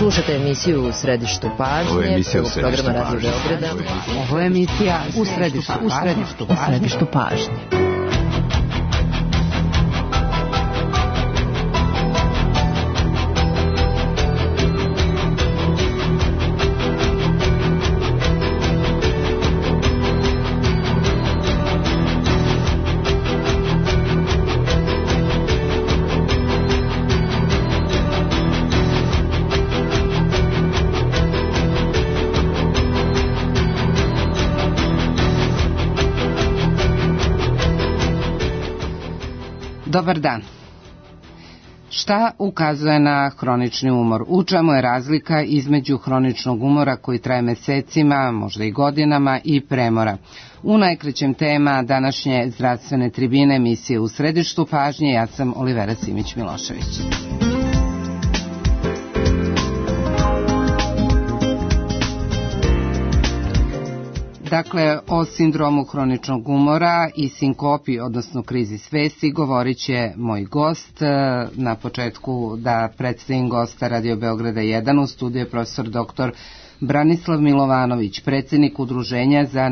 Slušate emisiju U središtu pažnje, programa Radio Beograda. Ovo je emisija U središtu pažnje. Dobar dan. Šta ukazuje na hronični umor? U čemu je razlika između hroničnog umora koji traje mesecima, možda i godinama, i premora? U najkraćem tema današnje zdravstvene tribine emisije U središtu pažnje, ja sam Olivera Simić-Milošević. Dakle, o sindromu hroničnog umora i sinkopi, odnosno krizi svesti, govorit će moj gost. Na početku da predstavim gosta Radio Beograda 1, u studiju je profesor dr. Branislav Milovanović, predsjednik Udruženja za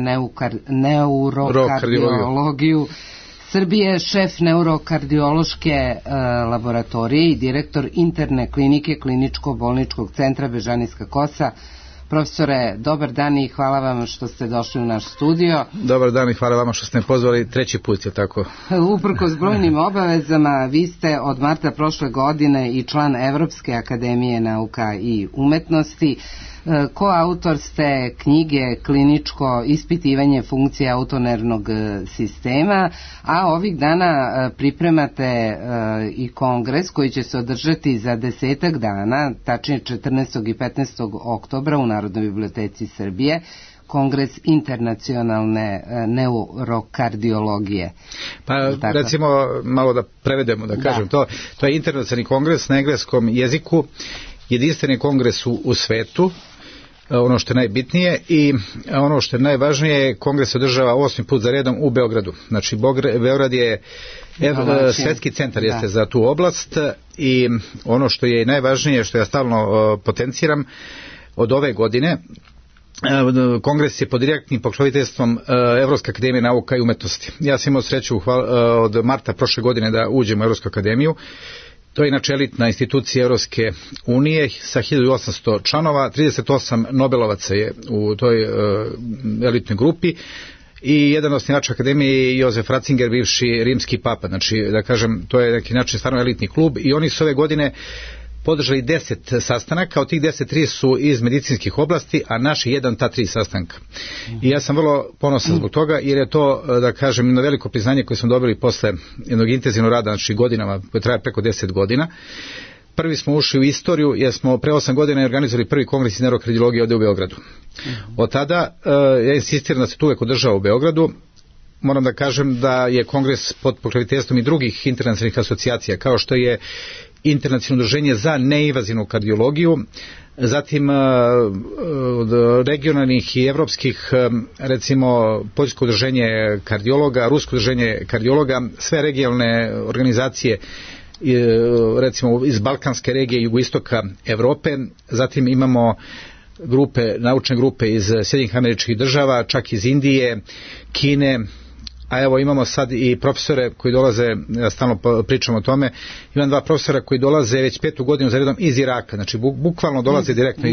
neurokardiologiju Srbije, šef neurokardiološke laboratorije i direktor interne klinike Kliničko-bolničkog centra Bežanijska Kosa. Profesore, dobar dan i hvala vam što ste došli u naš studio. Dobar dan i hvala vama što ste me pozvali treći put, je tako? Uprkos brojnim obavezama, vi ste od marta prošle godine i član Evropske akademije nauka i umetnosti. Koautor ste knjige Kliničko ispitivanje funkcije autonervnog sistema, a ovih dana pripremate i kongres koji će se održati za 10 dana, tačnije 14. i 15. oktobra u Narodnoj biblioteci Srbije, Kongres internacionalne neurokardiologije. Pa recimo malo da prevedemo, da kažem, to je internacionalni kongres na engleskom jeziku, jedinstveni kongres u svetu, ono što je najbitnije, i ono što je najvažnije, kongres se održava 8. put za redom u Beogradu. Znači, Beograd je svetski centar jeste za tu oblast, i ono što je najvažnije, što ja stalno potenciram, od ove godine kongres je pod direktnim pokroviteljstvom Evropske akademije nauka i umetnosti. Ja sam imao sreću od marta prošle godine da uđem u Evropsku akademiju. To je inače elitna institucija Evropske unije sa 1800 članova, 38 Nobelovaca je u toj elitnoj grupi, i jedan osnivač akademije je Josef Ratzinger, bivši rimski papa. Znači, da kažem, to je neki način stvarno elitni klub, i oni su ove godine podržali 10 sastanaka, od tih 10 3 su iz medicinskih oblasti, a naš je jedan ta 3 sastanka. I ja sam vrlo ponosan zbog toga, jer je to, da kažem, jedno veliko priznanje koje smo dobili posle jednog intenzivnog rada, znači godinama, koje traje preko 10 godina. Prvi smo ušli u istoriju, jer smo pre 8 godina organizovali prvi kongres iz neurokardiologije ovdje u Beogradu. Od tada ja insistiram da se tu uvek održava u Beogradu. Moram da kažem da je kongres pod pokroviteljstvom i drugih internacionalnih asocijacija, kao što je Internacionalno udruženje za neinvazivnu kardiologiju, zatim regionalnih i evropskih, recimo Poljsko udruženje kardiologa, Rusko udruženje kardiologa, sve regionalne organizacije, recimo iz Balkanske regije, jugoistoka Evrope. Zatim imamo naučne grupe iz Sjedinjenih Američkih Država, čak iz Indije, Kine. A evo, imamo sad i profesore koji dolaze, ja stalno pričam o tome, imam 2 profesora koji dolaze već 5. godinu za redom iz Iraka, znači bukvalno dolaze direktno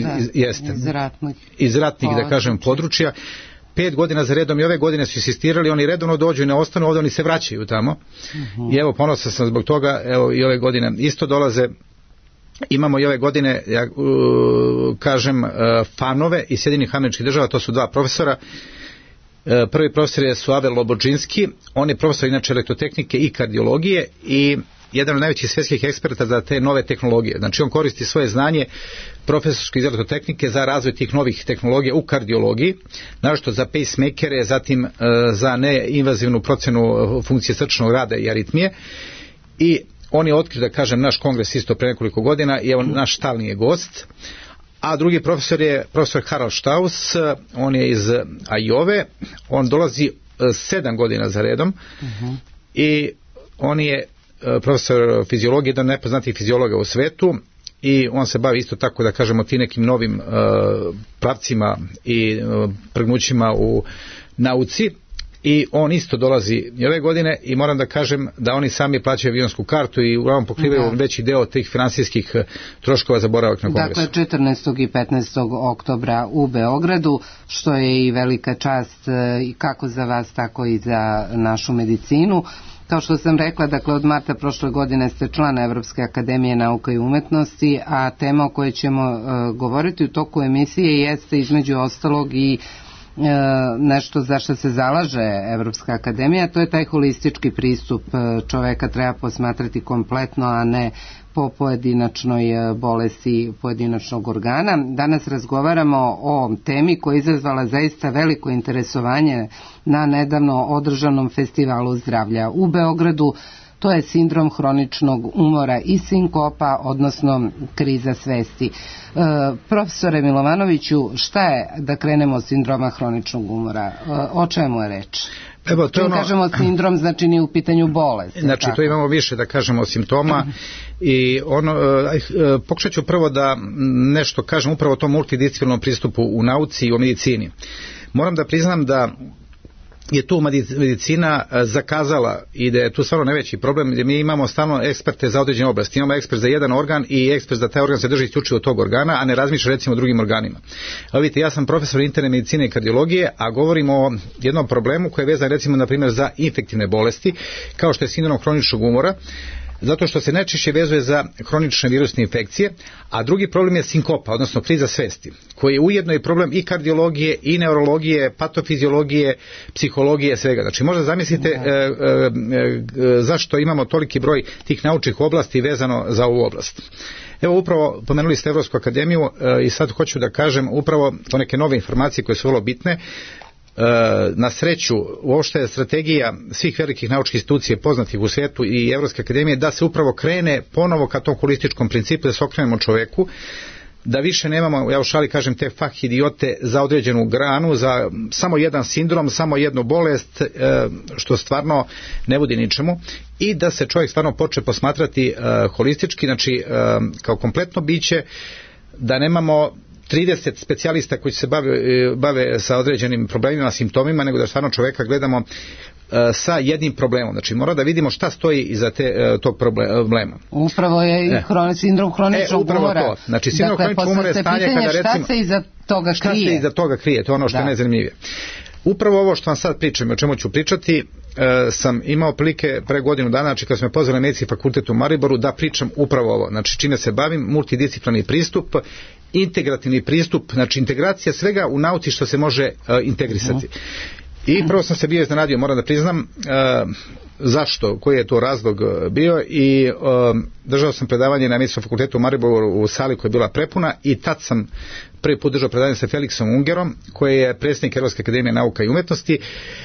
iz ratnih, da kažem, područja. 5 godina za redom, i ove godine su insistirali, oni redovno dođu i ne ostanu ovdje, oni se vraćaju tamo. I evo, ponosan sam zbog toga, evo, i ove godine isto dolaze. Imamo i ove godine, ja kažem, fanove iz Sjedinjenih Američkih Država, to su 2 profesora. Prvi profesor je Suavel Lobođinski, on je profesor inače elektrotehnike i kardiologije i jedan od najvećih svjetskih eksperta za te nove tehnologije. Znači, on koristi svoje znanje profesorsko iz elektrotehnike za razvoj tih novih tehnologija u kardiologiji, naročito za pacemakere, zatim za neinvazivnu procenu funkcije srčnog rada i aritmije. I on je otkrio, da kažem, naš kongres isto pre nekoliko godina, i evo, naš stalni je gost. A drugi profesor je profesor Harald Strauss, on je iz Ajove, on dolazi 7 godina za redom, i on je profesor fiziologije, jedan od najpoznatijih fiziologa u svetu, i on se bavi isto tako, da kažemo, ti nekim novim pravcima i pregnućima u nauci. I on isto dolazi i ove godine i moram da kažem da oni sami plaćaju avionsku kartu i uglavnom pokrivaju veći deo tih finansijskih troškova za boravak na kongresu. Dakle, 14. i 15. oktobra u Beogradu, što je i velika čast kako za vas, tako i za našu medicinu. Kao što sam rekla, dakle, od marta prošle godine ste član Evropske akademije nauka i umetnosti, a tema o kojoj ćemo govoriti u toku emisije jeste između ostalog i nešto za što se zalaže Evropska akademija, to je taj holistički pristup. Čoveka treba posmatrati kompletno, a ne po pojedinačnoj bolesti pojedinačnog organa. Danas razgovaramo o temi koja je izazvala zaista veliko interesovanje na nedavno održanom festivalu zdravlja u Beogradu. To je sindrom hroničnog umora i sinkopa, odnosno kriza svesti. Profesore Milovanoviću, šta je, da krenemo od sindroma hroničnog umora? O čemu je reč? Evo, to kažemo sindrom, znači nije u pitanju bolest. Znači, to imamo više, da kažemo, simptoma i pokušat ću prvo da nešto kažem upravo o tom multidisciplinarnom pristupu u nauci i u medicini. Moram da priznam da je tu medicina zakazala i da je tu stvarno najveći problem, gdje mi imamo stalno eksperte za određene oblasti. Imamo ekspert za jedan organ i ekspert da taj organ se drži isključivo od tog organa, a ne razmišlja recimo o drugim organima. Evo vidite, ja sam profesor interne medicine i kardiologije, a govorim o jednom problemu koji je vezan recimo na primjer za infektivne bolesti, kao što je sindrom hroničnog umora, zato što se najčešće vezuje za hronične virusne infekcije, a drugi problem je sinkopa, odnosno kriza svesti, koji je ujedno i problem i kardiologije, i neurologije, patofiziologije, psihologije, svega. Znači, možda zamislite zašto imamo toliki broj tih naučnih oblasti vezano za ovu oblast. Evo, upravo pomenuli ste Evropsku akademiju i sad hoću da kažem upravo o neke nove informacije koje su vrlo bitne. Na sreću, uopšte je strategija svih velikih naučnih institucija poznatih u svijetu i Evropske akademije da se upravo krene ponovo ka tom holističkom principu, da se okrenemo čoveku, da više nemamo, ja u šali kažem, te fah idiote za određenu granu, za samo jedan sindrom, samo jednu bolest, što stvarno ne vodi ničemu, i da se čovjek stvarno počne posmatrati holistički, znači kao kompletno biće, da nemamo 30 specijalista koji se bave sa određenim problemima, simptomima, nego da stvarno čoveka gledamo sa jednim problemom. Znači, mora da vidimo šta stoji iza tog problema. Upravo je i sindrom hroničnog umora. To. Znači, sindrom hroničnog umora je stanje kada recimo... Šta se iza toga krije? Šta se iza toga krije, to je ono što je najzanimljivije. Upravo ovo što vam sad pričam, o čemu ću pričati, sam imao prilike pre godinu dana, znači kad smo me pozvali na Medicinski fakultet u Mariboru, da pričam upravo ovo. Znači, čime se bavim, multidisciplinarni pristup, integrativni pristup, znači integracija svega u nauci što se može integrisati. I prvo sam se bio iznenadio, moram da priznam, zašto, koji je to razlog bio, i držao sam predavanje na Medicinskom fakultetu u Mariboru u sali koja je bila prepuna, i tad sam prvi put držao predavanje sa Felixom Ungerom, koji je predsjednik Evropske akademije nauka i umetnosti.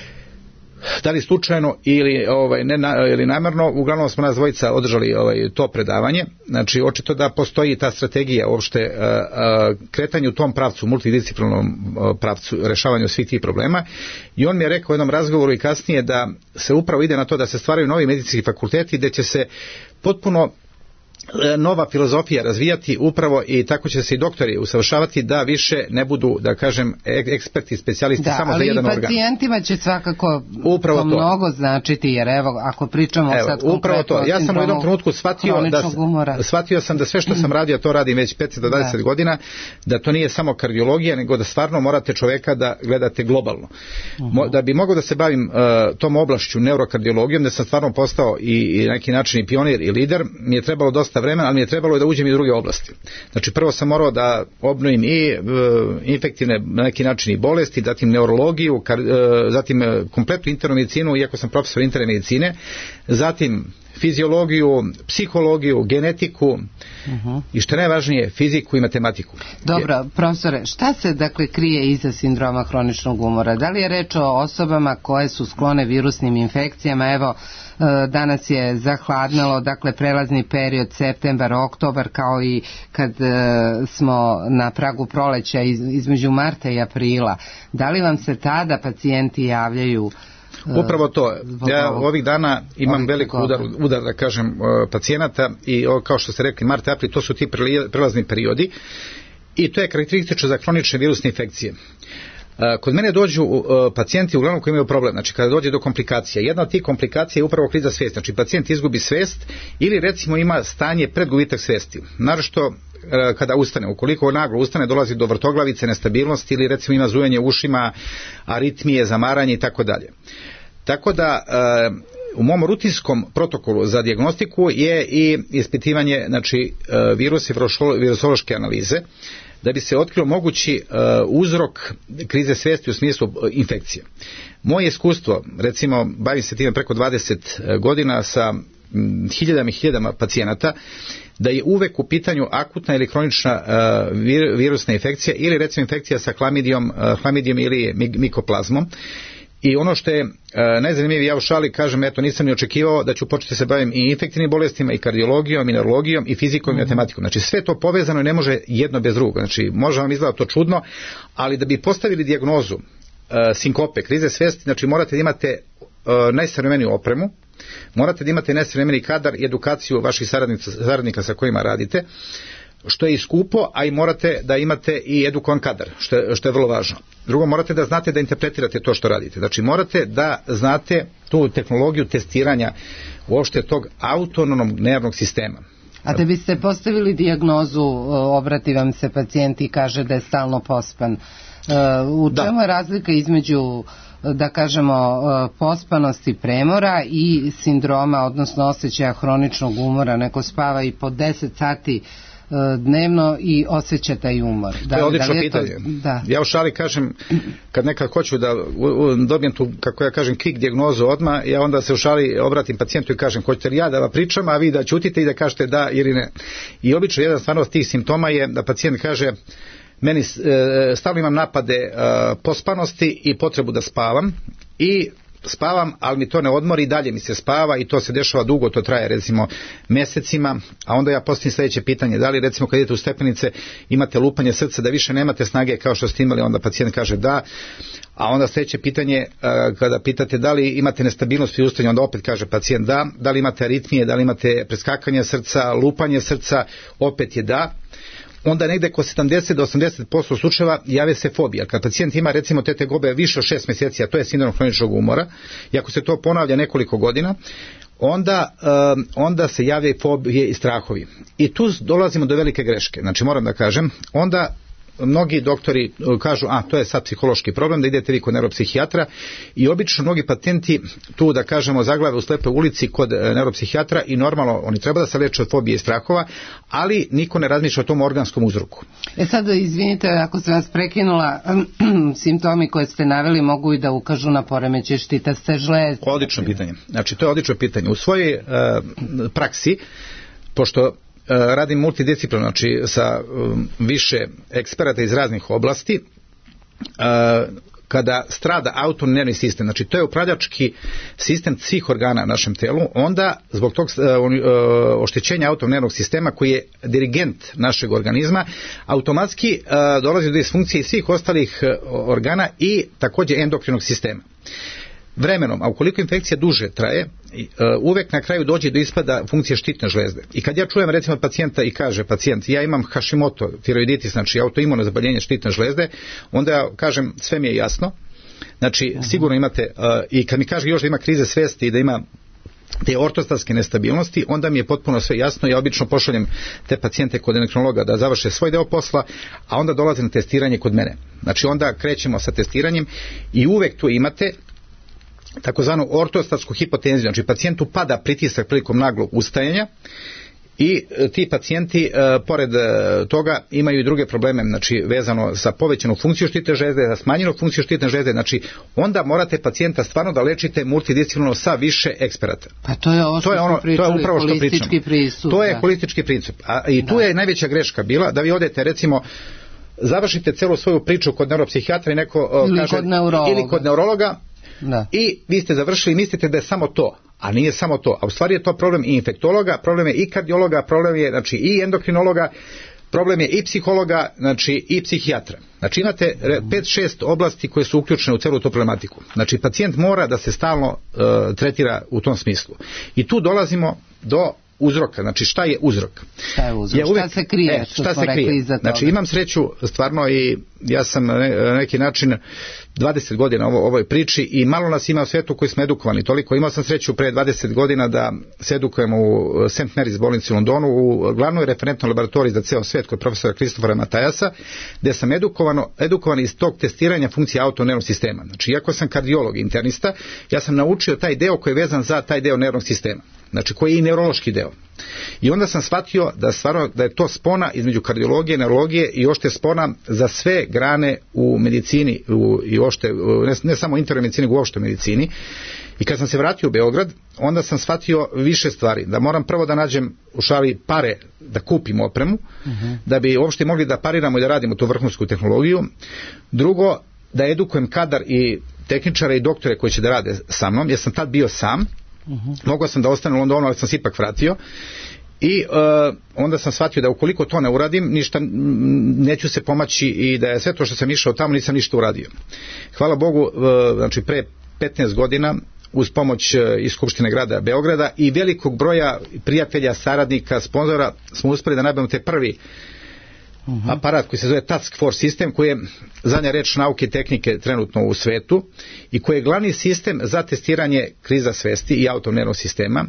Da li slučajno ili namjerno, uglavnom smo nas dvojica održali to predavanje. Znači, očito da postoji ta strategija uopšte kretanje u tom pravcu, multidisciplinarnom pravcu, rešavanju svih tih problema. I on mi je rekao u jednom razgovoru i kasnije da se upravo ide na to da se stvaraju novi medicinski fakulteti, gdje će se potpuno nova filozofija razvijati upravo, i tako će se i doktori usavršavati, da više ne budu, da kažem, eksperti, specijalisti samo za jedan organ. Da, ali i pacijentima će svakako upravo to mnogo značiti, jer evo, ako pričamo sad konkretno o ja sam u jednom trenutku shvatio sam da sve što sam radio, to radim već 15 do 20 godina, da to nije samo kardiologija, nego da stvarno morate čoveka da gledate globalno. Da bi mogao da se bavim tom oblašću neurokardiologijom, da sam stvarno postao i na neki način i pionir i lider, mi je trebalo dosta vremena, ali mi je trebalo da uđem i u druge oblasti. Znači, prvo sam morao da obnovim i infektivne na neki način i bolesti, zatim neurologiju, zatim kompletnu internu medicinu, iako sam profesor interne medicine, zatim fiziologiju, psihologiju, genetiku i što je najvažnije, fiziku i matematiku. Dobro, profesore, šta se dakle krije iza sindroma hroničnog umora? Da li je reč o osobama koje su sklone virusnim infekcijama? Evo, danas je zahladnalo, dakle prelazni period septembar, oktobar, kao i kad smo na pragu proleća između marta i aprila. Da li vam se tada pacijenti javljaju Upravo to. Ja ovih dana imam velik udar da kažem pacijenata i kao što ste rekli mart, april, to su ti prelazni periodi i to je karakteristično za hronične virusne infekcije. Kod mene dođu pacijenti uglavnom koji imaju problem, znači kada dođe do komplikacija. Jedna od tih komplikacija je upravo kriza svijesti, znači pacijent izgubi svijest ili recimo ima stanje pred gubitak svijesti. Naročito kada ustane, ukoliko naglo ustane dolazi do vrtoglavice, nestabilnosti ili recimo ima zujanje u ušima, aritmije, zamaranje i tako dalje. Tako da u mom rutinskom protokolu za dijagnostiku je i ispitivanje znači virusa i virusološke analize da bi se otkrio mogući uzrok krize svijesti u smislu infekcije. Moje iskustvo, recimo bavim se time preko 20 godina sa hiljadama i hiljadama pacijenata, da je uvek u pitanju akutna ili kronična virusna infekcija ili recimo infekcija sa hlamidijom ili mikoplazmom. I ono što je najzanimljivije, ja u šali kažem, eto nisam ni očekivao da ću početi se bavim i infektivnim bolestima i kardiologijom i neurologijom i fizikom i matematikom. Znači sve to povezano i ne može jedno bez drugog. Znači može vam izgleda to čudno, ali da bi postavili dijagnozu sinkope, krize svijesti, znači morate da imate najsavremeniju opremu, morate da imate najsavremeniji kadar i edukaciju vaših saradnika sa kojima radite, što je i skupo, a i morate da imate i edukovan kadar, što je vrlo važno. Drugo, morate da znate da interpretirate to što radite. Znači, morate da znate tu tehnologiju testiranja uopšte tog autonomnog nervnog sistema. A da biste postavili dijagnozu, obrati vam se pacijent i kaže da je stalno pospan. U čemu je razlika između, da kažemo, pospanosti premora i sindroma, odnosno osjećaja hroničnog umora? Neko spava i po 10 sati dnevno i osjeća taj umor. To je odlično pitanje. Ja u šali kažem, kad nekad hoću da dobijem tu, kako ja kažem, quick dijagnozu odmah, ja onda se u šali obratim pacijentu i kažem, hoćete li ja da vam pričam, a vi da ćutite i da kažete da ili ne. I obično jedan stvarno od tih simptoma je da pacijent kaže, meni stalno imam napade pospanosti i potrebu da spavam i spavam, ali mi to ne odmori i dalje mi se spava i to se dešava dugo, to traje recimo mjesecima, a onda ja postavim sljedeće pitanje, da li recimo kad idete u stepenice imate lupanje srca da više nemate snage kao što ste imali, onda pacijent kaže da, a onda sljedeće pitanje kada pitate da li imate nestabilnost pri ustanju, onda opet kaže pacijent da li imate aritmije, da li imate preskakanje srca, lupanje srca, opet je da. Onda negde oko 70 do 80% slučajeva jave se fobija. Kad pacijent ima recimo te tegobe više od 6 mjeseci, a to je sindrom hroničnog umora, i ako se to ponavlja nekoliko godina, onda se javljaju fobije i strahovi. I tu dolazimo do velike greške. Znači moram da kažem, onda mnogi doktori kažu, to je sad psihološki problem, da idete vi kod neuropsihijatra i obično mnogi pacijenti tu da kažemo zaglave u slepoj ulici kod neuropsihijatra i normalno oni treba da se leče od fobije i strahova, ali niko ne razmišlja o tom organskom uzroku. Sad izvinite ako sam vas prekinula, simptomi koje ste naveli mogu i da ukažu na poremećaj štitaste žlezde. Odlično pitanje. Znači to je odlično pitanje. U svojoj praksi, pošto radim multidisciplinarno, znači sa više eksperata iz raznih oblasti, kada strada autonomni nervni sistem, znači to je upravljački sistem svih organa u našem telu, onda zbog tog oštećenja autonomnog nervnog sistema koji je dirigent našeg organizma, automatski dolazi do disfunkcije svih ostalih organa i također endokrinog sistema. Vremenom, a ukoliko infekcija duže traje, uvek na kraju dođe do ispada funkcije štitne žlezde. I kad ja čujem recimo od pacijenta i kaže pacijent, ja imam Hashimoto tiroiditis, znači autoimuno zaboljenje štitne žlezde, onda ja kažem sve mi je jasno. Znači sigurno imate, i kad mi kaže još da ima krize svijesti i da ima te ortostatske nestabilnosti, onda mi je potpuno sve jasno. Ja obično pošaljem te pacijente kod endokrinologa da završe svoj deo posla, a onda dolaze na testiranje kod mene. Znači onda krećemo sa testiranjem i uvek tu imate takozvanu ortostatsku hipotenziju, znači pacijentu pada pritisak prilikom naglog ustajanja i ti pacijenti pored toga imaju i druge probleme, znači vezano sa povećanu funkciju štitne žlezde, za smanjenu funkciju štitne žlezde, znači onda morate pacijenta stvarno da lečite multidisciplinarno sa više eksperata. Pa to je ovo što pričali, holistički pristup. To je holistički pristup. I tu je najveća greška bila da vi odete recimo završite celu svoju priču kod neuropsihijatra i neko kaže ili kod neurologa. I vi ste završili i mislite da je samo to, a nije samo to, a u stvari je to problem i infektologa, problem je i kardiologa, problem je znači i endokrinologa, problem je i psihologa, znači i psihijatra. Znači imate 5-6 oblasti koje su uključene u celu tu problematiku. Znači pacijent mora da se stalno tretira u tom smislu. I tu dolazimo do uzroka. Znači šta je uzrok? Šta je uzrok? Šta se krije? Šta se krije? Znači imam sreću stvarno i ja sam na neki način 20 godina u ovoj priči i malo nas ima u svijetu koji smo edukovani. Toliko imao sam sreću pre 20 godina da se edukujemo u St. Mary's bolnici u Londonu u glavnoj referentnoj laboratoriji za ceo svijet kod profesora Kristofera Matajasa, gdje sam edukovan iz tog testiranja funkcije autonervnog sistema. Znači iako sam kardiolog, internista, ja sam naučio taj deo koji je vezan za taj deo nervnog sistema. Znači koji je i neurološki deo. I onda sam shvatio da je to spona između kardiologije, neurologije i ošte spona za sve grane u medicini i ošte, ne samo internoj medicini, nego uopšte medicini. I kad sam se vratio u Beograd, onda sam shvatio više stvari. Da moram prvo da nađem u šali pare da kupim opremu, da bi uopšte mogli da pariramo i da radimo tu vrhunsku tehnologiju. Drugo, da edukujem kadar i tehničare i doktore koji će da rade sa mnom, jer sam tad bio sam. Mogao sam da ostane u Londonu, ali sam se ipak vratio i onda sam shvatio da ukoliko to ne uradim, ništa neću se pomaći i da je sve to što sam išao tamo nisam ništa uradio. Hvala Bogu, znači pre 15 godina uz pomoć iz Skupštine grada Beograda i velikog broja prijatelja, saradnika, sponzora smo uspeli da nabavimo te prvi aparat koji se zove Task Force sistem, koji je zadnja reč nauke i tehnike trenutno u svetu i koji je glavni sistem za testiranje kriza svesti i autonomnog sistema,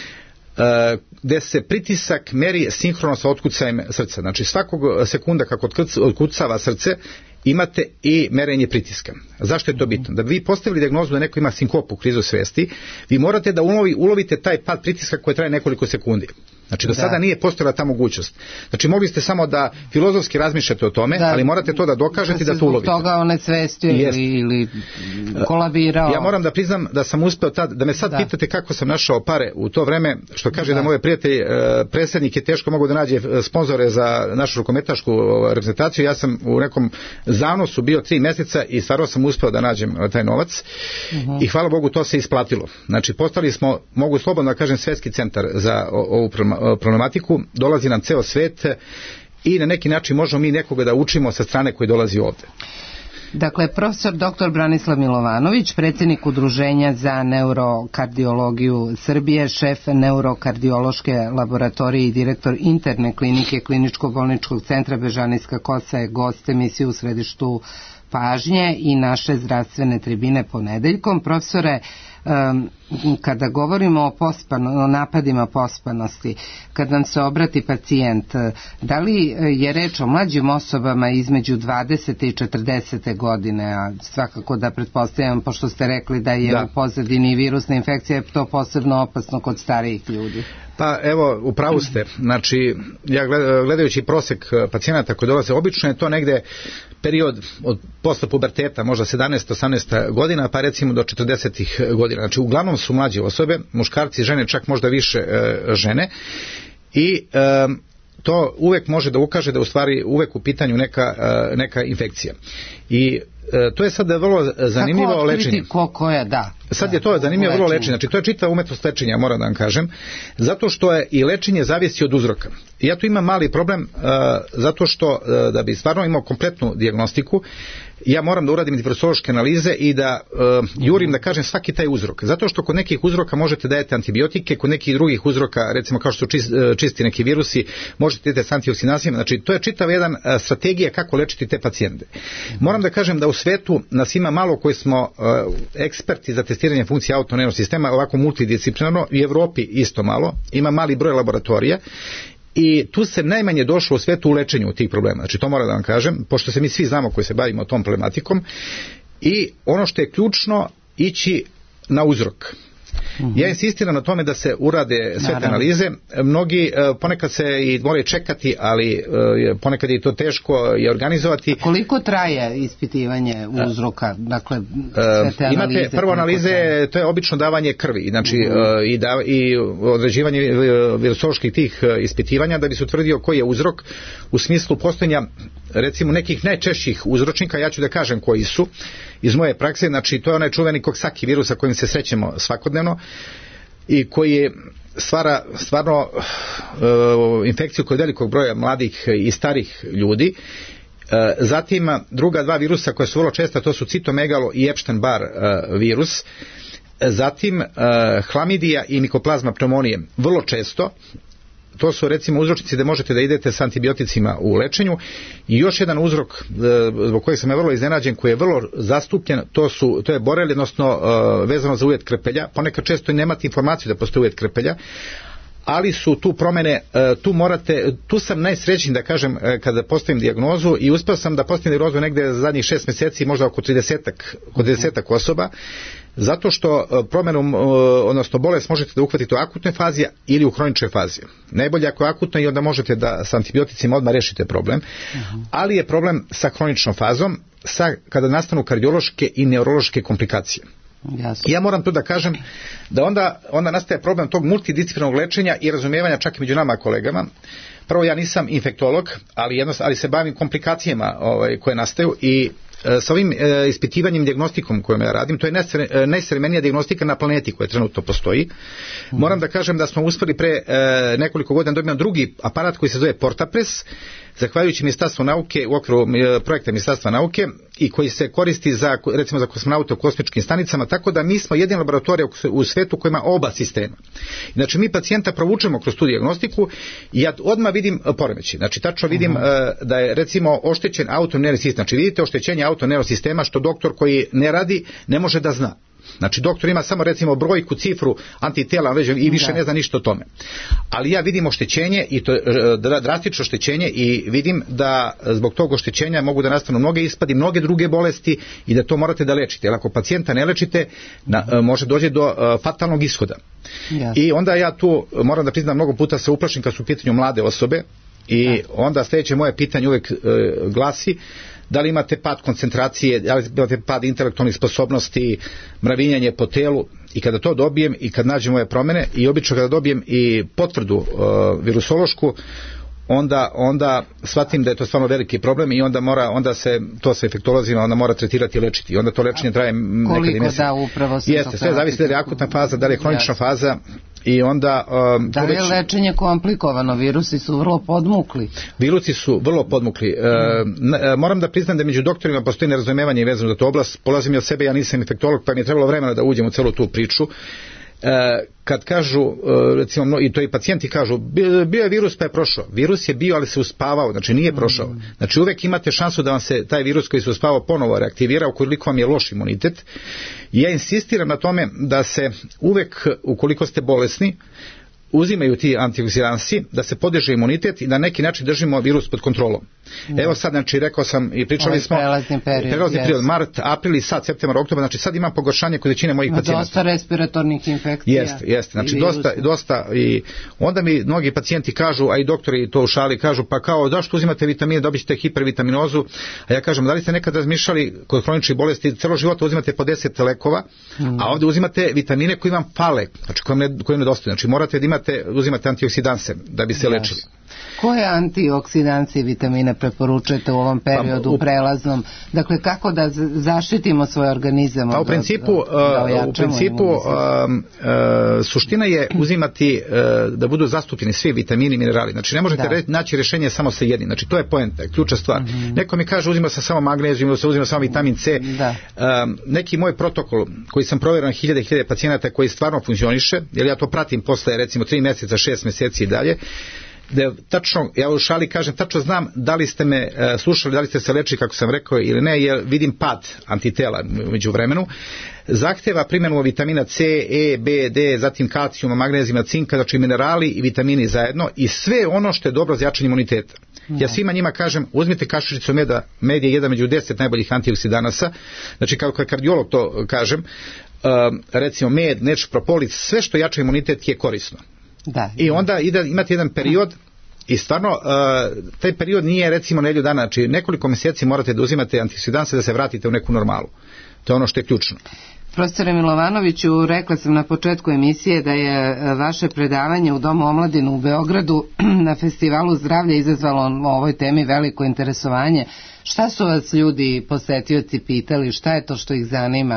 gdje se pritisak meri sinhrono sa otkucajem srca. Znači svakog sekunda kako otkucava srce imate i merenje pritiska. Zašto je to bitno? Da bi vi postavili dijagnozu da neko ima sinkopu, krizu svesti, vi morate da ulovite taj pad pritiska koji traje nekoliko sekundi. Znači do sada nije postojala ta mogućnost. Znači mogli ste samo da filozofski razmišljate o tome, ali morate to da dokažete da to ulovite. Zbog toga on svestio ili kolabirao. Ja moram da priznam da sam uspeo da me sad pitate kako sam našao pare u to vreme, što kaže da moj prijatelj predsjednik je teško mogu da nađe sponzore za našu rukometašku reprezentaciju. Ja sam u nekom zanosu bio 3 mjeseca i stvarno sam uspeo da nađem taj novac i hvala Bogu to se isplatilo. Znači postali smo, mogu slobodno da kažem, svjetski centar za ovu problematiku, dolazi nam ceo svet i na neki način možemo mi nekoga da učimo sa strane koji dolazi ovde. Dakle, profesor dr. Branislav Milovanović, predsjednik Udruženja za neurokardiologiju Srbije, šef neurokardiološke laboratorije i direktor interne klinike Kliničko-bolničkog centra Bežanijska Kosa je gost emisije U središtu pažnje i naše zdravstvene tribine ponedeljkom. Profesore, kada govorimo o napadima pospanosti, kad nam se obrati pacijent, da li je reč o mlađim osobama između 20. i 40. godine, a svakako da pretpostavljam, pošto ste rekli da je u pozadini virusna infekcija, je to posebno opasno kod starijih ljudi? Pa evo, u pravu ste. Znači, ja gledajući prosek pacijenata koji dolaze, obično je to negde period od posle puberteta, možda 17-18 godina, pa recimo do 40 godina. Znači, uglavnom su mlađe osobe, muškarci, žene, čak možda više žene i to uvek može da ukaže da u stvari uvek u pitanju neka infekcija. I to je sad vrlo zanimljivo lečenje. Sad je to zanimljivo vrlo lečenje. Znači to je čitava umetnost lečenja, moram da vam kažem. Zato što je i lečenje zavisi od uzroka. I ja tu imam mali problem zato što da bi stvarno imao kompletnu dijagnostiku, ja moram da uradim virusološke analize i da jurim, da kažem, svaki taj uzrok. Zato što kod nekih uzroka možete dajete antibiotike, kod nekih drugih uzroka, recimo kao što su čisti neki virusi, možete dajete s antioksidazima. Znači to je čitava jedan strategija kako lečiti te pacijente. Moram da kažem da u svetu nas ima malo koji smo eksperti za testiranje funkcije autonomnog sistema, ovako multidisciplinarno, i u Evropi isto malo, ima mali broj laboratorija. I tu se najmanje došlo u svetu u lečenju tih problema. Znači to moram da vam kažem, pošto se mi svi znamo koji se bavimo tom problematikom. I ono što je ključno, ići na uzrok. Ja insistiram na tome da se urade sve te analize. Mnogi ponekad se i moraju čekati, ali ponekad je to teško i organizovati. A koliko traje ispitivanje uzroka? Dakle, sve te analize? Imate prvo analize, to je obično davanje krvi, znači i određivanje virusoloških tih ispitivanja da bi se utvrdio koji je uzrok u smislu postojanja recimo nekih najčešćih uzročnika. Ja ću da kažem koji su iz moje prakse. Znači to je onaj čuveni Coxsackie virus sa kojim se srećemo svakodnevno. i koji stvara stvarno infekciju kod velikog broja mladih i starih ljudi. Zatim druga dva virusa koja su vrlo česta, to su citomegalo i Epstein-Barr virus. Zatim hlamidija i mikoplazma pneumonije vrlo često. To su recimo uzročnici da možete da idete s antibioticima u lečenju. I još jedan uzrok zbog kojeg sam je vrlo iznenađen, koji je vrlo zastupljen, to je borelija, odnosno vezano za ujed krpelja. Ponekad često i nemate informaciju da postoji ujed krpelja, ali su tu promene, tu sam najsrećniji da kažem kada postavim dijagnozu, i uspeo sam da postavim dijagnozu negde za zadnjih 6 mjeseci, možda oko 30 osoba, zato što promenom, odnosno bolest možete da uhvatite u akutnoj fazi ili u hroničnoj fazi. Najbolje ako je akutno i onda možete da sa antibioticima odmah rešite problem, ali je problem sa hroničnom fazom, kada nastanu kardiološke i neurološke komplikacije. Jasno. Ja moram tu da kažem da onda nastaje problem tog multidisciplinarnog lečenja i razumijevanja čak i među nama kolegama. Prvo, ja nisam infektolog, ali se bavim komplikacijama koje nastaju, i sa ovim ispitivanjem, dijagnostikom kojom ja radim, to je najsavremenija dijagnostika na planeti koja trenutno postoji. Moram da kažem da smo uspeli pre nekoliko godina dobiti drugi aparat koji se zove Portapres, zahvaljujući Ministarstvu nauke, u okviru projekta Ministarstva nauke, i koji se koristi recimo za kosmonaute u kosmičkim stanicama, tako da mi smo jedina laboratorija u svetu koja ima oba sistema. Znači mi pacijenta provučemo kroz tu dijagnostiku i ja odmah vidim poremećaj. Znači tačno vidim da je recimo oštećen autonervni sistem. Znači vidite oštećenje autonervnog sistema, što doktor koji ne radi ne može da zna. Znači doktor ima samo recimo brojku, cifru antitela i više ne zna ništa o tome. Ali ja vidim oštećenje, i to drastično oštećenje, i vidim da zbog tog oštećenja mogu da nastanu mnoge ispadi, mnoge druge bolesti, i da to morate da lečite. Jer ako pacijenta ne lečite, može doći do fatalnog ishoda. I onda ja tu moram da priznam, mnogo puta se uplašim kad su u pitanju mlade osobe, i onda sljedeće moje pitanje uvek glasi: da li imate pad koncentracije, da li imate pad intelektualnih sposobnosti, mravinjanje po telu? I kada to dobijem i kad nađem ove promene, i obično kada dobijem i potvrdu virusološku, onda shvatim da je to stvarno veliki problem, i onda se to sa infektolozima onda mora tretirati i lečiti. I onda to lečenje traje nekada mjesec. Jeste, sve zavisi da li je akutna faza, da li je hronična faza, i onda da li je lečenje komplikovano? Virusi su vrlo podmukli. Moram da priznam da među doktorima postoji nerazumevanje vezano za tu oblast. Polazim od sebe, ja nisam infektolog, pa mi je trebalo vremena da uđem u celu tu priču. Kad kažu, recimo, i to i pacijenti kažu, bio je virus pa je prošao. Virus je bio, ali se uspavao, znači nije prošao. Znači uvek imate šansu da vam se taj virus koji se uspavao ponovo reaktivira ukoliko vam je loš imunitet. Ja insistiram na tome da se uvek, ukoliko ste bolesni, uzimaju ti antioksidansi, da se podiže imunitet i da na neki način držimo virus pod kontrolom. Evo sad, znači rekao sam i pričali smo prelazni period, mart, april i sad septembar, oktobar, znači sad imam pogoršanje kod većine mojih pacijenata. Dosta respiratornih infekcija. Jeste, znači dosta, i onda mi mnogi pacijenti kažu, a i doktori to u šali kažu, pa kao, zašto uzimate vitamine, dobit ćete hipervitaminozu? A ja kažem, da li ste nekad razmišljali kod hroničnih bolesti, celo života uzimate po 10 lekova, a ovdje uzimate vitamine koji vam fale, znači koji nedostaju, znači morate da uzimate antioksidanse da bi se lečili. Koje antioksidanse i vitamine preporučujete u ovom periodu prelaznom? Dakle, kako da zaštitimo svoj organizam? Pa u principu suština je uzimati da budu zastupljeni svi vitamini i minerali. Znači ne možete naći rješenje samo sa jednim. Znači to je poenta, ključna stvar. Neko mi kaže uzima se samo magnezijum, uzima samo vitamin C. Neki moj protokol koji sam provjerio na hiljade pacijenata koji stvarno funkcioniše, jer ja to pratim posle recimo 3 mjeseca, 6 mjeseci i dalje, da tačno, ja u šali kažem, tačno znam da li ste me slušali, da li ste se lečili kako sam rekao ili ne, jer vidim pad antitela među vremenu. Zahtjeva primjenu vitamina C, E, B, D, zatim kalcijuma, magnezijuma, cinka, znači minerali i vitamini zajedno, i sve ono što je dobro za jačanje imuniteta. Ja svima njima kažem, uzmite kašičicu meda, med je jedan među 10 najboljih antioksidanasa, znači kao kardiolog to kažem, recimo med, neč, propolis, sve što jača imunitet je korisno. I onda imate jedan period, i stvarno taj period nije recimo nedelju dana, znači nekoliko mjeseci morate da uzimate antioksidanse da se vratite u neku normalu. To je ono što je ključno. Profesore Milovanoviću, rekla sam na početku emisije da je vaše predavanje u Domu omladine u Beogradu na Festivalu zdravlja izazvalo o ovoj temi veliko interesovanje. Šta su vas ljudi, posetioci, pitali? Šta je to što ih zanima?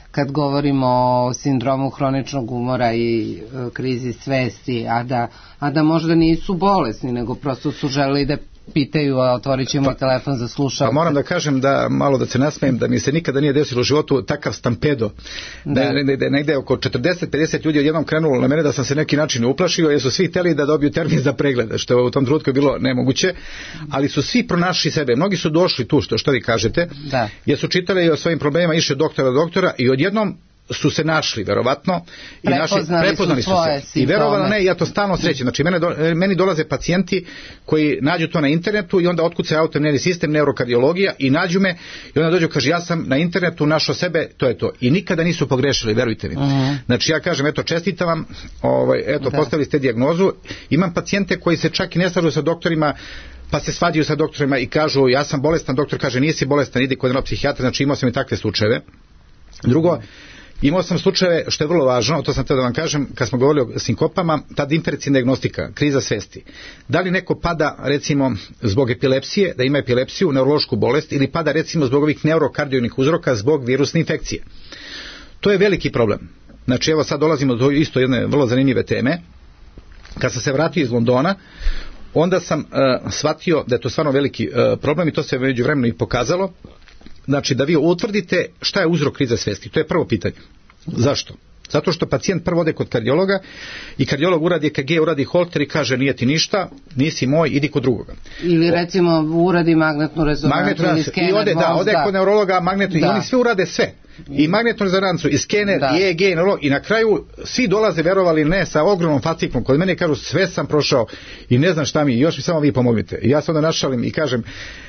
kad govorimo o sindromu hroničnog umora i krizi svesti, a da možda nisu bolesni, nego prosto su želeli da pitaju, a otvorit ćemo telefon za slušalce. Pa moram da kažem da, malo da se nasmejem, da mi se nikada nije desilo u životu takav stampedo, da negde oko 40-50 ljudi odjednom krenulo na mene, da sam se neki način uplašio, jer su svi hteli da dobiju termin za pregled, što je u tom trenutku bilo nemoguće, ali su svi pronašli sebe. Mnogi su došli tu, što vi kažete, jer su čitali o svojim problemima, išli od doktora i odjednom su se našli, verovatno, i prepoznali su se. I verovala ne, ja to stalno srećem. Znači, meni dolaze pacijenti koji nađu to na internetu i onda otkucaju autoimmuni sistem, neurokardiologija i nađu me i onda dođu, kaže, ja sam na internetu našao sebe, to je to. I nikada nisu pogrešili, verujte mi. Znači, ja kažem, eto, čestitam vam, postavili ste dijagnozu. Imam pacijente koji se čak i ne slažu sa doktorima, pa se svađaju sa doktorima i kažu, ja sam bolestan, doktor kaže, nisi bolestan, idi kod jednog psihijatra. Znači, imao sam i takve slučajeve. Drugo, imao sam slučajeve, što je vrlo važno, to sam htio da vam kažem, kad smo govorili o sinkopama, ta diferencijalna dijagnostika, kriza svesti. Da li neko pada, recimo, zbog epilepsije, da ima epilepsiju, neurološku bolest, ili pada, recimo, zbog ovih neurokardiovnih uzroka, zbog virusne infekcije. To je veliki problem. Znači, evo sad dolazimo do isto jedne vrlo zanimljive teme. Kad sam se vratio iz Londona, onda sam shvatio da je to stvarno veliki problem i to se međuvremeno i pokazalo. Znači, da vi utvrdite šta je uzrok krize svesti. To je prvo pitanje. Zašto? Zato što pacijent prvo ode kod kardiologa i kardiolog uradi EKG, uradi holter i kaže, nije ti ništa, nisi moj, idi kod drugoga. Ili recimo uradi magnetnu rezonancu ili skener mozga. Ode kod neurologa, i oni sve urade sve. I magnetnu rezonancu, i skener, i EEG, i na kraju svi dolaze, verovali ne, sa ogromnom faciklom. Kod mene kažu, sve sam prošao i ne znam šta mi, još mi samo vi pomognite. I ja se onda našalim i kažem,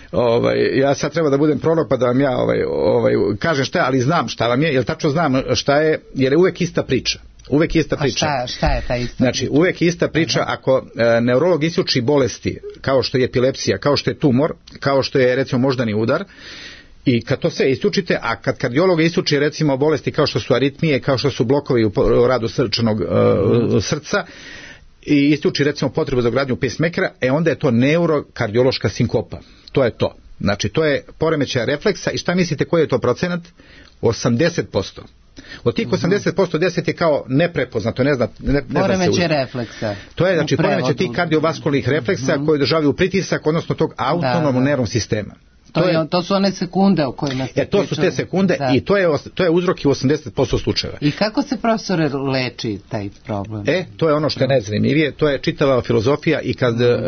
ja sad treba da budem prorok pa da vam ja kažem šta je, ali znam šta vam je, jer tačno znam šta je, jer je uvek ista priča. Uvek ista priča. A šta je ta ista priča? Znači, uvek ista priča. Ako neurolog isključi bolesti, kao što je epilepsija, kao što je tumor, kao što je, recimo, moždani udar, i kad to sve isključite, a kad kardiolog isključi, recimo, bolesti kao što su aritmije, kao što su blokovi u radu srčanog srca, i isključi, recimo, potrebu za ugradnju pacemakera, onda je to neurokardiološka sinkopa. To je to. Znači, to je poremećaj refleksa i šta mislite koji je to procenat? 80%. Od tih 80% 10 je kao neprepoznato, ne zna poremećaj refleksa. To je, znači, poremećaj tih kardiovaskularnih refleksa koji održavaju pritisak, odnosno tog autonomnog nervnog sistema. To su one sekunde o kojima se to su te sekunde i to je uzrok i u 80% slučajeva. I kako se, profesore, leči taj problem? To je ono što je najzanimljivije, to je čitava filozofija i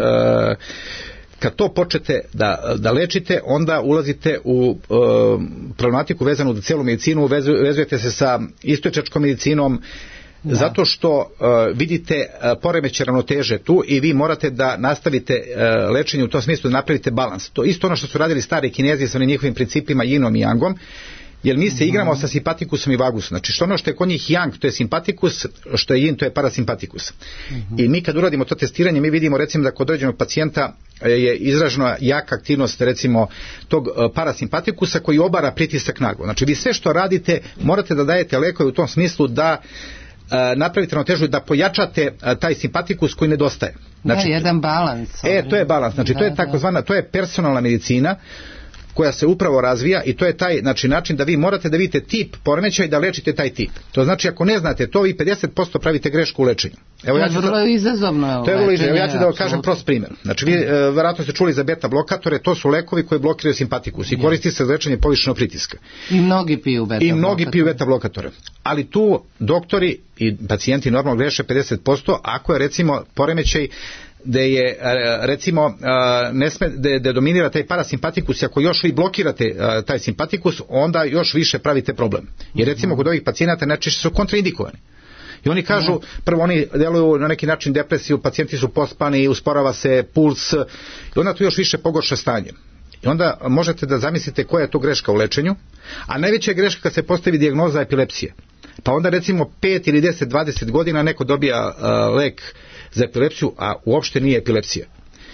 kad to počnete da lečite, onda ulazite u problematiku vezanu za cijelu medicinu, vezujete se sa istočnjačkom medicinom, zato što vidite poremećaj ravnoteže tu i vi morate da nastavite lečenje u tom smislu, da napravite balans. To isto ono što su radili stari Kinezi sa njihovim principima Yinom i Yangom, jer mi se igramo sa simpatikusom i vagusom. Znači, što ono što je kod njih yang, to je simpatikus, što je yin, to je parasimpatikus. I mi kad uradimo to testiranje, mi vidimo, recimo, da kod određenog pacijenta je izražena jaka aktivnost, recimo, tog parasimpatikusa koji obara pritisak naglo. Znači, vi sve što radite, morate da dajete lekove u tom smislu da napravite ravnotežu, da pojačate taj simpatikus koji nedostaje. Znači, jedan balans. To je balans. Znači, to je takozvana, to je personalna medicina koja se upravo razvija i to je taj, znači, način da vi morate da vidite tip poremećaja i da lečite taj tip. To znači, ako ne znate to, vi 50% pravite grešku u lečenju. To je vrlo izazovno. To je vrlo izazovno. Ja ću da vam kažem prost primjer. Znači, vi verovatno ste čuli za beta blokatore, to su lekovi koji blokiraju simpatikus i koristi se za lečenje povišenog pritiska. I mnogi piju beta blokatore. Ali tu doktori i pacijenti normalno greše 50%, ako je, recimo, poremećaj da je, recimo, da dominira taj parasimpatikus, ako još vi blokirate taj simpatikus, onda još više pravite problem. Jer, recimo, kod ovih pacijenata najčešće su kontraindikovani. I oni kažu, prvo, oni deluju na neki način depresiju, pacijenti su pospani, usporava se puls i onda tu još više pogorša stanje. I onda možete da zamislite koja je to greška u lečenju, a najveća je greška kad se postavi dijagnoza epilepsije. Pa onda, recimo, 5 ili 10, 20 godina neko dobija lek za epilepsiju, a uopšte nije epilepsija.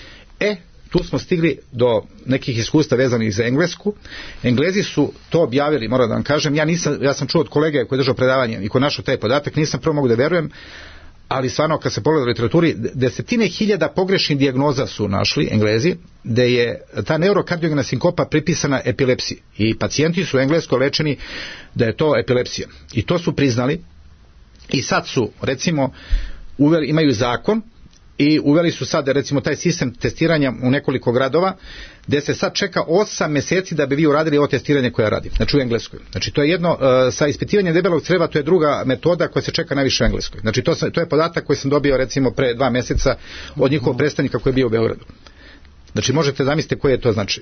Tu smo stigli do nekih iskustva vezanih za Englesku. Englezi su to objavili, moram da vam kažem, ja sam čuo od kolege koji je držao predavanje i koji našao taj podatak, nisam prvo mogu da verujem, ali stvarno kad se pogleda u literaturi, desetine hiljada pogrešnih dijagnoza su našli Englezi, da je ta neurokardiogena sinkopa pripisana epilepsiji i pacijenti su u Engleskoj lečeni da je to epilepsija i to su priznali i sad su recimo imaju zakon i uveli su sad recimo taj sistem testiranja u nekoliko gradova gdje se sad čeka 8 mjeseci da bi vi uradili ovo testiranje koje radim, znači u Engleskoj. Znači to je jedno, sa ispitivanjem debelog crijeva, to je druga metoda koja se čeka najviše u Engleskoj. Znači to je podatak koji sam dobio recimo pre 2 mjeseca od njihovog predstavnika koji je bio u Beogradu. Znači možete zamisliti koje je to znači.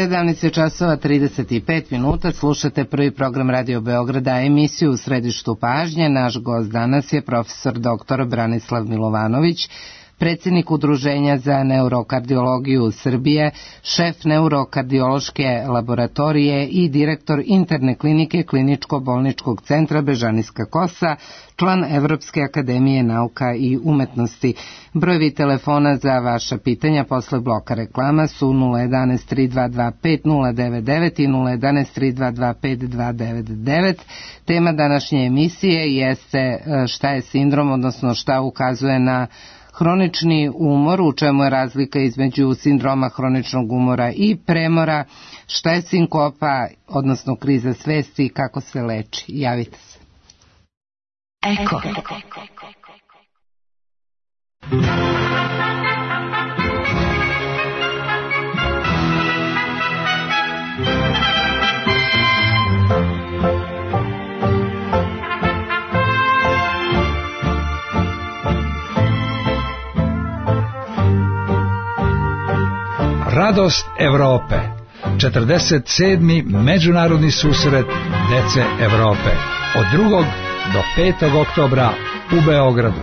17:35, slušate prvi program Radio Beograda, emisiju U središtu pažnje. Naš gost danas je profesor dr. Branislav Milovanović, predsjednik Udruženja za neurokardiologiju Srbije, šef neurokardiološke laboratorije i direktor interne klinike Kliničko-bolničkog centra Bežanijska Kosa, član Evropske akademije nauka i umetnosti. Brojevi telefona za vaša pitanja posle bloka reklama su 011 322 5099 i 011 322 5299. Tema današnje emisije jeste šta je sindrom, odnosno šta ukazuje na hronični umor, u čemu je razlika između sindroma hroničnog umora i premora, šta je sinkopa, odnosno kriza svesti i kako se leči. Javite se. Eko. Radost Evrope, 47. međunarodni susret dece Evrope, od 2. do 5. oktobra u Beogradu.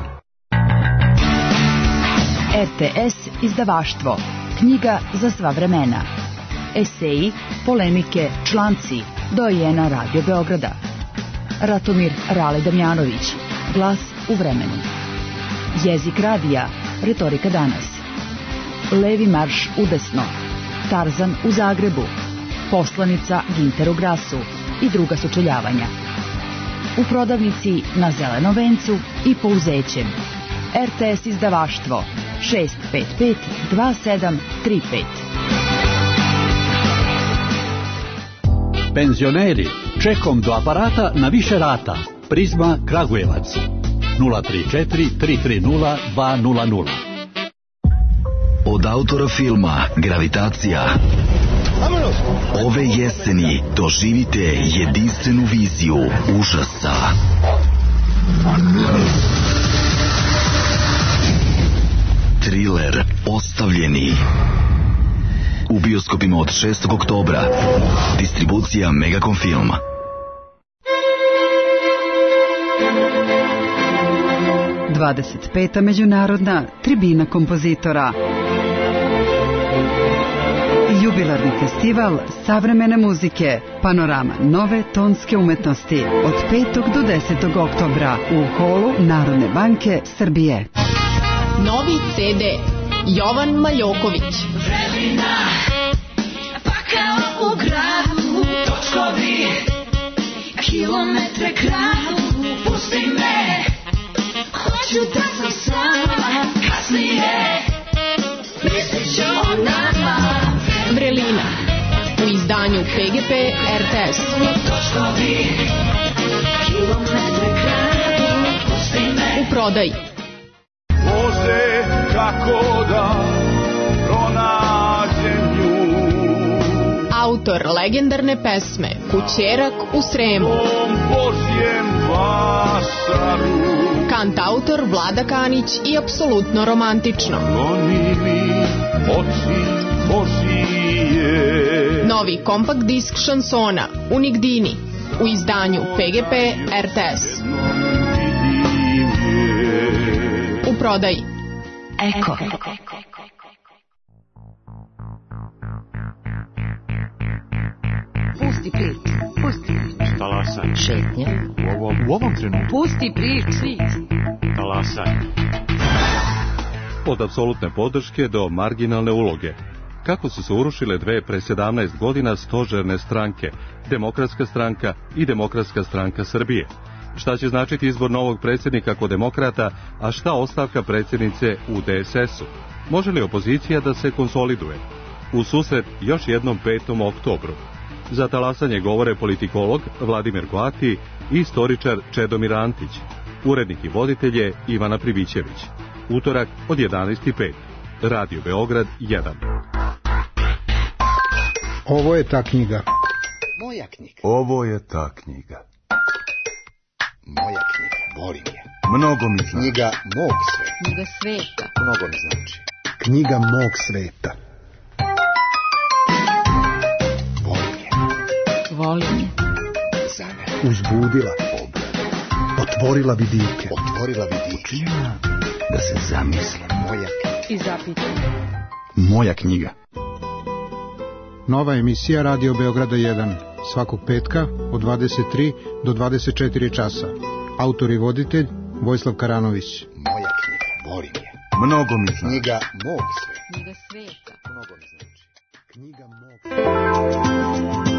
RTS izdavaštvo, knjiga za sva vremena. Eseji, polemike, članci, dojena Radio Beograda. Ratomir Rale Damjanović, glas u vremenu. Jezik radija, retorika danas. Levi marš udesno, Tarzan u Zagrebu, Poslanica Ginter u Grasu i druga sučeljavanja. U prodavnici na Zelenom vencu i Pouzećem. RTS izdavaštvo 655 2735. Penzioneri, čekom do aparata na više rata. Prizma Kragujevac 034 330 200. Od autora filma Gravitacija ove jeseni doživite jedinstvenu viziju užasa. Thriller Ostavljeni u bioskopima od 6. oktobra. Distribucija Megacom Film. Dvadeset međunarodna tribina kompozitora. Jubilarni festival savremene muzike, panorama nove tonske umetnosti od 5. do 10. oktobra u holu Narodne banke Srbije. Novi CD Jovan Maljoković. Vremena, pakao u gradu, točkovi, kilometre kradu, pusti me, hoću da sam sama, kasnije, mislit ću o nama. Vrelina u izdanju PGP RTS. Točkovi, kilometre kradu, pusti me. U prodaji. Može kako da pronađem nju. Autor legendarne pesme Kućerak u Sremu. Božjem vasaru. Kantautor Vlada Kanić i apsolutno romantično. Oni mi oči Božije. Novi kompakt disk šansona Unigdini u izdanju PGP RTS. U prodaji. Eko. Pusti priču, pusti priču. Talasaj. Šetnja. U ovom trenutku. Pusti priču. Talasaj. Od apsolutne podrške do marginalne uloge. Kako su se urušile dve pre 17 godina stožerne stranke, Demokratska stranka i Demokratska stranka Srbije. Šta će značiti izbor novog predsjednika kod demokrata, a šta ostavka predsjednice u DSS-u? Može li opozicija da se konsoliduje? U susret još jednom 5. oktobru. Za talasanje govore politikolog Vladimir Goati i istoričar Čedomir Antić. Urednik i voditelj je Ivana Pribićević. Utorak od 11:05. Radio Beograd 1. Ovo je ta knjiga. Moja knjiga. Ovo je ta knjiga. Moja knjiga. Volim je. Mnogo mi znači. Knjiga mog sveta. Knjiga sveta. Mnogo mi znači. Knjiga mog sveta. Volim je. Volim je. Za mene. Uzbudila. Otvorila vidike. Otvorila vidike. Učinila da se zamislim. Moja knjiga. I zapitam. Moja knjiga. Nova emisija Radio Beograda 1. Svakog petka od 23 do 24 časa. Autor i voditelj Vojislav Karanović. Moja knjiga. Volim je. Mnogo mi znači. Knjiga mog sveta. Knjiga sveta. Mnogo mi znači. Knjiga mog sveta.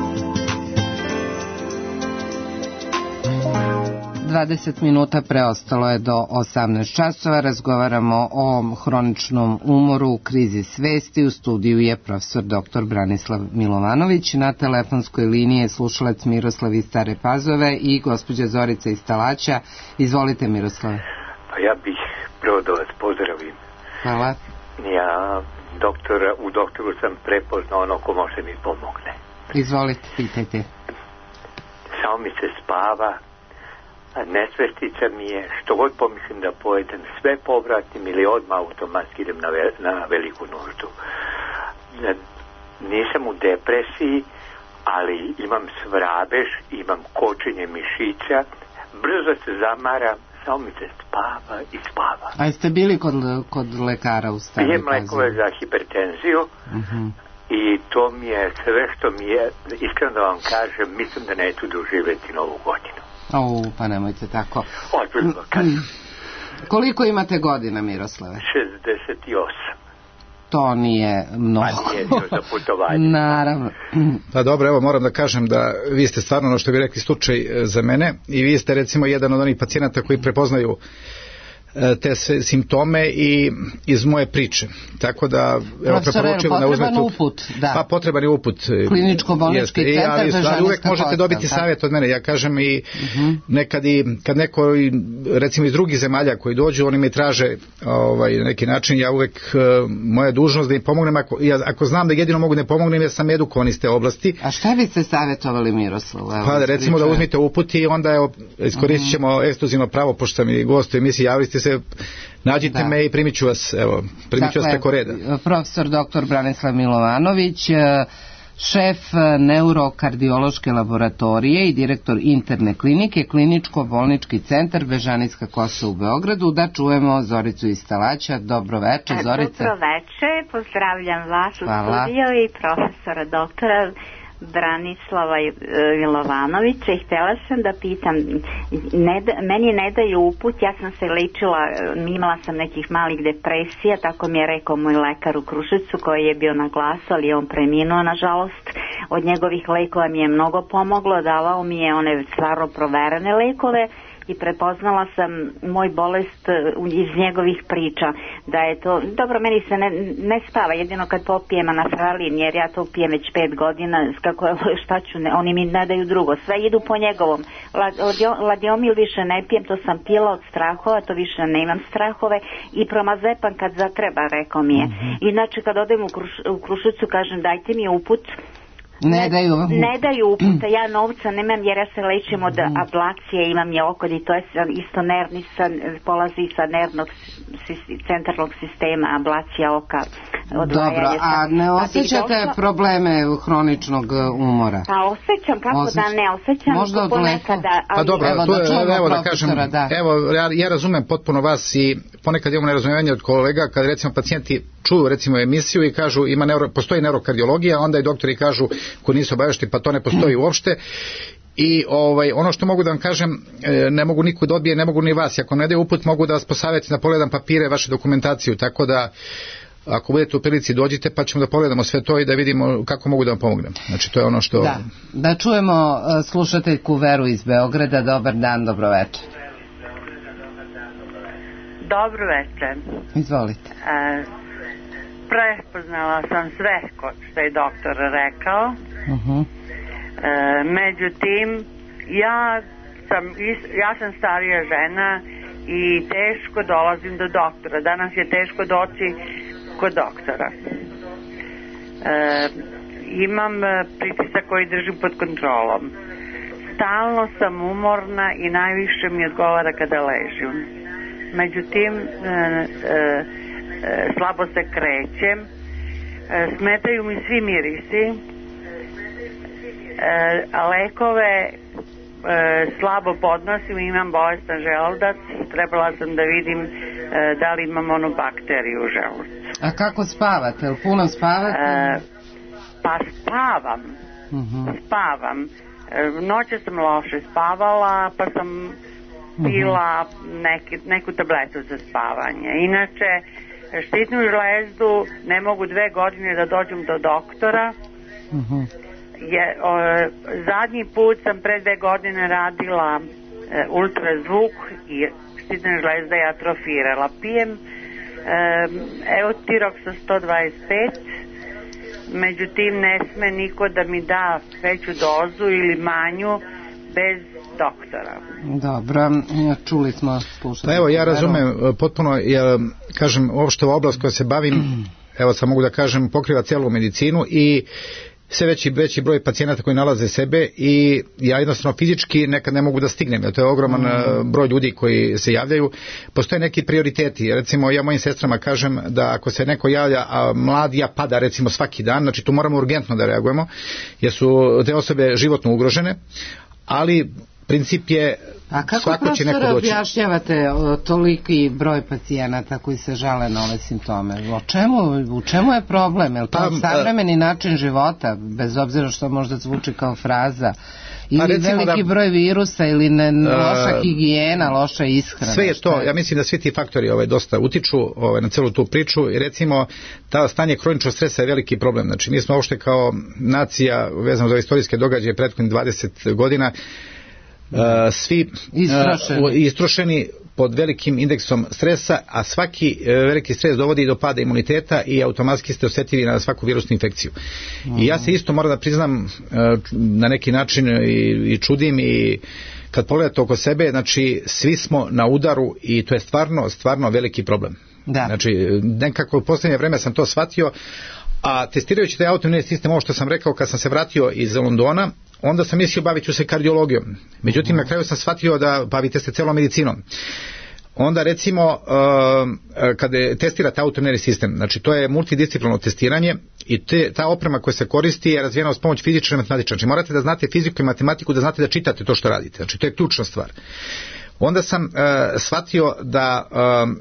20 minuta preostalo je do 18 časova. Razgovaramo o hroničnom umoru, krizi svesti. U studiju je profesor dr. Branislav Milovanović. Na telefonskoj liniji je slušalac Miroslav iz Stare Pazove i gospođa Zorica iz Stalaća. Izvolite, Miroslave. Pa ja bih prvo da vas pozdravim. Hvala. Ja u doktoru sam prepoznao ono ko može mi pomogne. Izvolite, pitajte. Samo mi se spava, a nesvestica mi je, što god pomislim da pojedem, sve povratim ili odmah automatski idem na veliku nuždu. Nisam u depresiji, ali imam svrabež, imam kočenje mišića, brzo se zamaram, samo mi se spava i spava. A jeste bili kod lekara u Staroj Pazovi? Pijem lekove za hipertenziju. I to mi je sve što mi je, iskreno da vam kažem, mislim da neću doživjeti novu godinu. Pa nemojte tako. Ozbiljno kažem. Koliko imate godina, Miroslave? 68. To nije mnogo. Pa nije za putovanje. Naravno. Pa dobro, evo moram da kažem da vi ste stvarno, ono što bi rekli, slučaj za mene i vi ste recimo jedan od onih pacijenata koji prepoznaju te simptome i iz moje priče. Tako da evo preporučujem da uzmete uput, da. Pa potreban je uput. Kliničko-bolnički centar Bežanijska ali uvek možete dobiti savjet od mene. Ja kažem i nekad kad neko recimo iz drugih zemalja koji dođu, oni mi traže na neki način, ja uvek moja dužnost da im pomognem ako znam da jedino mogu da pomognem, ja sam edukovan iz te oblasti. A šta biste savjetovali, Miroslavu? Pa recimo da uzmite uput i onda iskoristit ćemo ekskluzivno pravo, pošto sam i gost u emisiji, javite se, nađite me i primit ću vas preko reda. Profesor dr. Branislav Milovanović, šef neurokardiološke laboratorije i direktor interne klinike, kliničko-bolnički centar Bežanijska kosa u Beogradu. Da čujemo Zoricu iz Stalaća. Dobro večer, Zorica. Dobro večer, pozdravljam vas u studiju i profesora doktora Branislava Milovanovića i htjela sam da pitam, meni ne daju uput, ja sam se lečila, imala sam nekih malih depresija, tako mi je rekao moj lekar u Kruševcu koji je bio na glasu, ali je on preminuo nažalost. Od njegovih lekova mi je mnogo pomoglo, davao mi je one stvarno proverene lekove i prepoznala sam moj bolest iz njegovih priča, da je to, dobro, meni se ne spava, jedino kad popijem anafralin, jer ja to pijem već 5 godina, šta ću, oni mi ne daju drugo, sve idu po njegovom. Ladiomil više ne pijem, to sam pila od strahova, to više nemam strahove i promazepam kad zatreba, rekao mi je. Inače kad odem u Kruševcu kažem dajte mi uput, ne daju uputa, ja novca nemam jer ja se lečim od ablacije, imam je okod i to je isto nervni, polazi sa nervnog centralnog sistema, ablacija oka. Dobro, a ne osjećate probleme hroničnog umora? Pa osjećam, kako da ne osjećam. Možda od ponekada. Pa dobro, evo da kažem, evo ja razumem potpuno vas i ponekad imamo nerazumevanje od kolega kad recimo pacijenti čuju recimo emisiju i kažu postoji neurokardiologija, onda i doktori kažu koji nisu obavešteni pa to ne postoji uopšte. I ono što mogu da vam kažem, ne mogu niko da odbije, ne mogu ni vas, ako ne daju uput mogu da vas posavjetim da pogledam papire, vašu dokumentaciju, tako da ako budete u prilici dođite pa ćemo da pogledamo sve to i da vidimo kako mogu da vam pomognem. Znači to je ono što... Da čujemo slušateljku Veru iz Beograda. Dobar dan, dobroveče. Dobro večer. Izvolite. Prepoznala sam sve što je doktor rekao. Međutim, ja sam starija žena i teško dolazim do doktora. Danas je teško doći kod doktora. Imam pritisak koji držim pod kontrolom. Stalno sam umorna i najviše mi odgovara kada ležim. Međutim, slabo se krećem, smetaju mi svi mirisi, a lekove slabo podnosim, imam bolestan želudac, trebala sam da vidim da li imam onu bakteriju u želucu. A kako spavate? Puno spavate? Pa spavam. Noće sam loše spavala, pa sam pila neku tabletu za spavanje. Inače, štitnu žlezdu ne mogu 2 godine da dođem do doktora. Zadnji put sam pre 2 godine radila ultrazvuk i štitna žlezda je atrofirala. Pijem Eutirox sa 125, međutim ne sme niko da mi da veću dozu ili manju bez doktora. Dobro, čuli smo, slušali. Evo, ja razumem potpuno, kažem, uopšte ova oblast koja se bavim, evo sam mogu da kažem, pokriva celu medicinu i sve veći broj pacijenata koji nalaze sebe i ja jednostavno fizički nekad ne mogu da stignem, jer to je ogroman broj ljudi koji se javljaju. Postoje neki prioriteti, recimo ja mojim sestrama kažem da ako se neko javlja, a mladija pada recimo svaki dan, znači tu moramo urgentno da reagujemo, jer su te osobe životno ugrožene, ali princip je svako će neko doći. A kako, profesore, objašnjavate toliki broj pacijenata koji se žale na ove simptome? U čemu je problem? Je li to savremeni način života, bez obzira što možda zvuči kao fraza? Ili veliki broj virusa, ili loša higijena, loša ishrana? Sve je to, ja mislim da svi ti faktori dosta utiču na celu tu priču i recimo ta stanje kroničnog stresa je veliki problem. Znači mi smo uopšte kao nacija vezano za istorijske događaje prethodnih 20 godina svi istrošeni pod velikim indeksom stresa, a svaki veliki stres dovodi do pada imuniteta i automatski ste osjetljivi na svaku virusnu infekciju. I ja se isto moram da priznam na neki način i čudim i kad pogledate oko sebe, znači svi smo na udaru i to je stvarno veliki problem. Znači nekako u posljednje vreme sam to shvatio, a testirajući taj autoimunni sistem, ovo što sam rekao kad sam se vratio iz Londona, onda sam mislio bavit ću se kardiologijom. Međutim, na kraju sam shvatio da bavite se celom medicinom. Onda recimo, kada testirate autoimunni sistem, znači to je multidisciplinarno testiranje i ta oprema koja se koristi je razvijena uz pomoć fizičara i matematičara. Znači morate da znate fiziku i matematiku, da znate da čitate to što radite. Znači to je ključna stvar. Onda sam shvatio da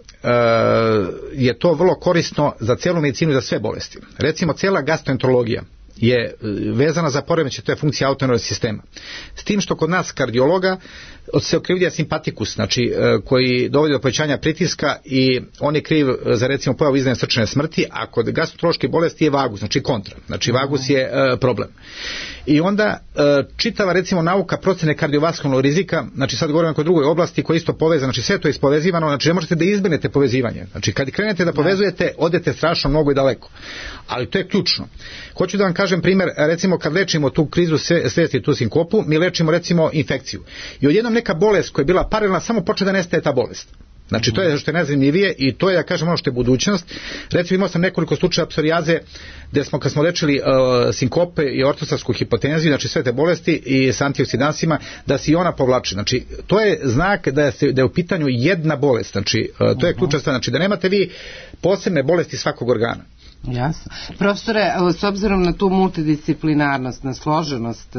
je to vrlo korisno za cijelu medicinu i za sve bolesti. Recimo, cijela gastroenterologija je vezana za poremećaj, to je funkcija autoimunog sistema. S tim što kod nas kardiologa se okrivlja simpatikus, znači koji dovodi do povećanja pritiska i on je kriv za recimo pojavu iznenadne srčane smrti, a kod gastroenterološke bolesti je vagus, znači kontra. Znači vagus je problem. I onda čitava recimo nauka procjene kardiovaskularnog rizika, znači sad govorimo o drugoj oblasti koja je isto povezana, znači sve to je ispovezivano, znači ne možete da izbenete povezivanje. Znači kad krenete da povezujete, odete strašno mnogo i daleko. Ali to je ključno. Hoću da vam kažem primjer, recimo kad lečimo tu krizu svijesti, tu sinkopu, mi lečimo recimo infekciju. I odjednom neka bolest koja je bila paralelna samo počne da nestaje ta bolest. Znači to je što je najzanimljivije i to je, da kažem, ono što je budućnost. Recimo imao sam nekoliko slučaja psorijaze gdje smo, kad smo lečili sinkope i ortostatsku hipotenziju, znači sve te bolesti i s antioksidansima, da se i ona povlači. Znači to je znak da je u pitanju jedna bolest. Znači to je ključna stvar. Znači da nemate vi posebne bolesti svakog organa. Jasno. Profesore, s obzirom na tu multidisciplinarnost, na složenost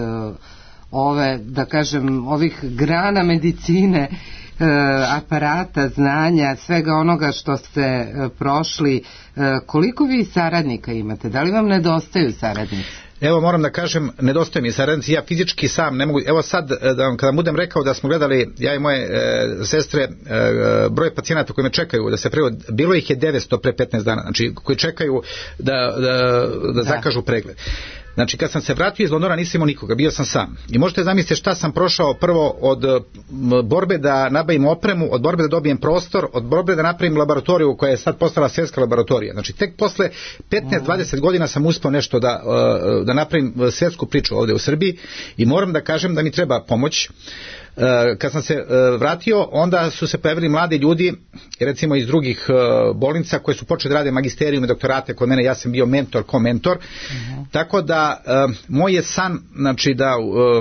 da kažem, ovih grana medicine, aparata, znanja, svega onoga što ste prošli, koliko vi saradnika imate? Da li vam nedostaju saradnici? Evo moram da kažem, nedostaje mi saradnici, ja fizički sam ne mogu, evo sad kada budem rekao da smo gledali, ja i moje sestre, broj pacijenata koji me čekaju da se pregled, bilo ih je 900 pre 15 dana, znači koji čekaju da zakažu pregled. Znači kad sam se vratio iz Londona nisam imao nikoga, bio sam sam. I možete zamisliti šta sam prošao prvo od borbe da nabavim opremu, od borbe da dobijem prostor, od borbe da napravim laboratoriju koja je sad postala svjetska laboratorija. Znači tek posle 15-20 godina sam uspeo nešto da napravim svjetsku priču ovdje u Srbiji i moram da kažem da mi treba pomoć. Kad sam se vratio, onda su se pojavili mladi ljudi, recimo iz drugih bolnica koje su počeli da rade magisterijum i doktorate kod mene, ja sam bio mentor, ko-mentor, tako da moj je san, znači da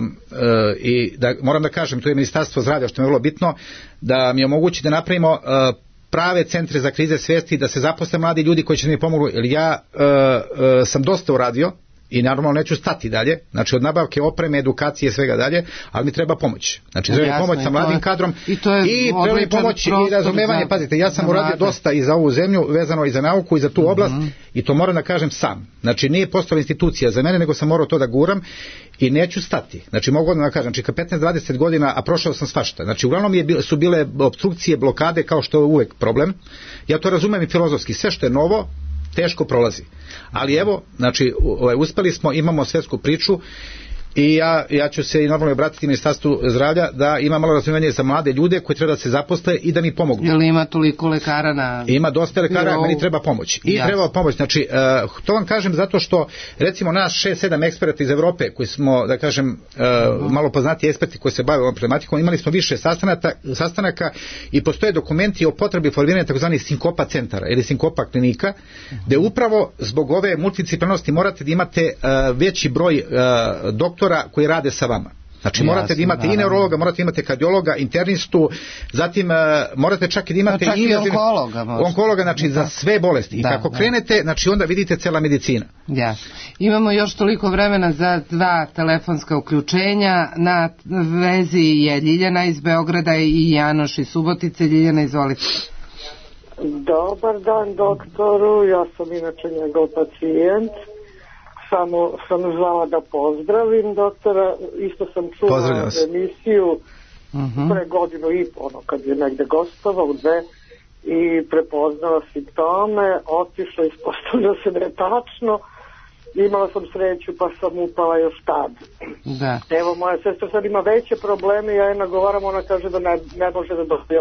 moram da kažem, tu je Ministarstvo zdravlja, što mi je vrlo bitno, da mi omogući da napravimo prave centre za krize svijesti, da se zaposle mladi ljudi koji će mi pomogu, jer ja sam dosta uradio, i normalno neću stati dalje, znači od nabavke opreme, edukacije, svega dalje, ali mi treba pomoć. Znači treba pomoć sa mladim kadrom i treba mi pomoć i razumevanje. Pazite, ja sam uradio dosta i za ovu zemlju, vezano i za nauku i za tu oblast i to moram da kažem sam. Znači nije postala institucija za mene, nego sam morao to da guram i neću stati. Znači mogu da kažem, znači 15-20 godina, a prošao sam svašta. Znači uglavnom su bile opstrukcije, blokade, kao što je uvek problem. Ja to razumem i filozofski, sve što je novo teško prolazi. Ali evo, znači uspeli smo, imamo svjetsku priču i ja ću se i normalno obratiti Ministarstvu zdravlja da ima malo razumijevanje za mlade ljude koji treba da se zaposle i da mi pomognu. Jel ima toliko lekara na... Ima dosta lekara, meni treba pomoć. I treba pomoć. Znači, to vam kažem zato što recimo nas 6-7 eksperata iz Evrope koji smo, da kažem, malo poznati eksperti koji se bave ovom problematikom, imali smo više sastanaka i postoje dokumenti o potrebi formiranja takozvanih sinkopa centara ili sinkopa klinika, gde upravo zbog ove multidisciplinarnosti morate da imate veći broj doktora koji rade sa vama. Znači morate da imate i neurologa, morate imate kardiologa, internistu, zatim morate čak i da imate i onkologa, znači za sve bolesti. I kako krenete, znači onda vidite cela medicina. Imamo još toliko vremena za 2 telefonska uključenja. Na vezi je Ljiljana iz Beograda i Janoš iz Subotice. Ljiljana, izvolite. Dobar dan doktoru, ja sam inače njegov pacijent. Samo sam zvala da pozdravim doktora, isto sam čula emisiju pre godinu i ono kad je negde gostovao u 2 i prepoznala simptome, otišla, ispostavljala se da je tačno, imala sam sreću pa sam upala još tad. Evo moja sestra sad ima veće probleme, ja je nagovaram, ona kaže da ne može da dobije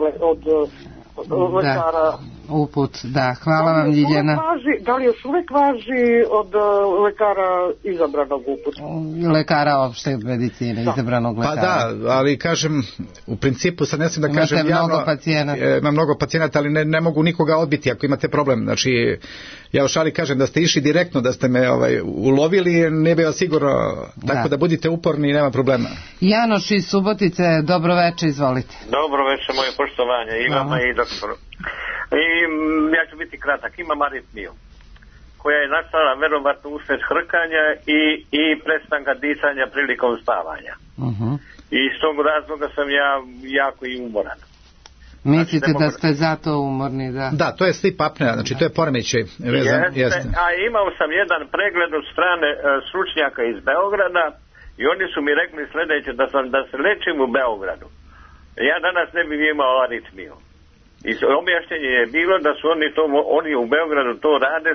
od lekara uput. Hvala vam Ljiljana. Da li još uvek važi od lekara izabranog uputa? Lekara opšte medicine, izabranog lekara. Pa da, ali kažem, u principu sad ne smijem da kažem javno, ima mnogo pacijenata, ali ne mogu nikoga odbiti ako imate problem. Znači, ja u šali kažem da ste išli direktno, da ste me ulovili, ne bi vas sigurno, tako da budite uporni i nema problema. Janoš iz Subotice, dobro večer, izvolite. Dobro večer, moje poštovanje, i vama i doktoru. I ja ću biti kratak, imam aritmiju koja je nastala verovatno usred hrkanja i prestanka disanja prilikom spavanja. I iz tog razloga sam ja jako i umoran. Mislite da ste zato umorni, da? Da, to je sleep apnea, znači to je poremećaj vezan. A imao sam jedan pregled od strane stručnjaka iz Beograda i oni su mi rekli sljedeće, da se lečim u Beogradu. Ja danas ne bih imao aritmiju. I objašnjenje je bilo da su oni u Beogradu to rade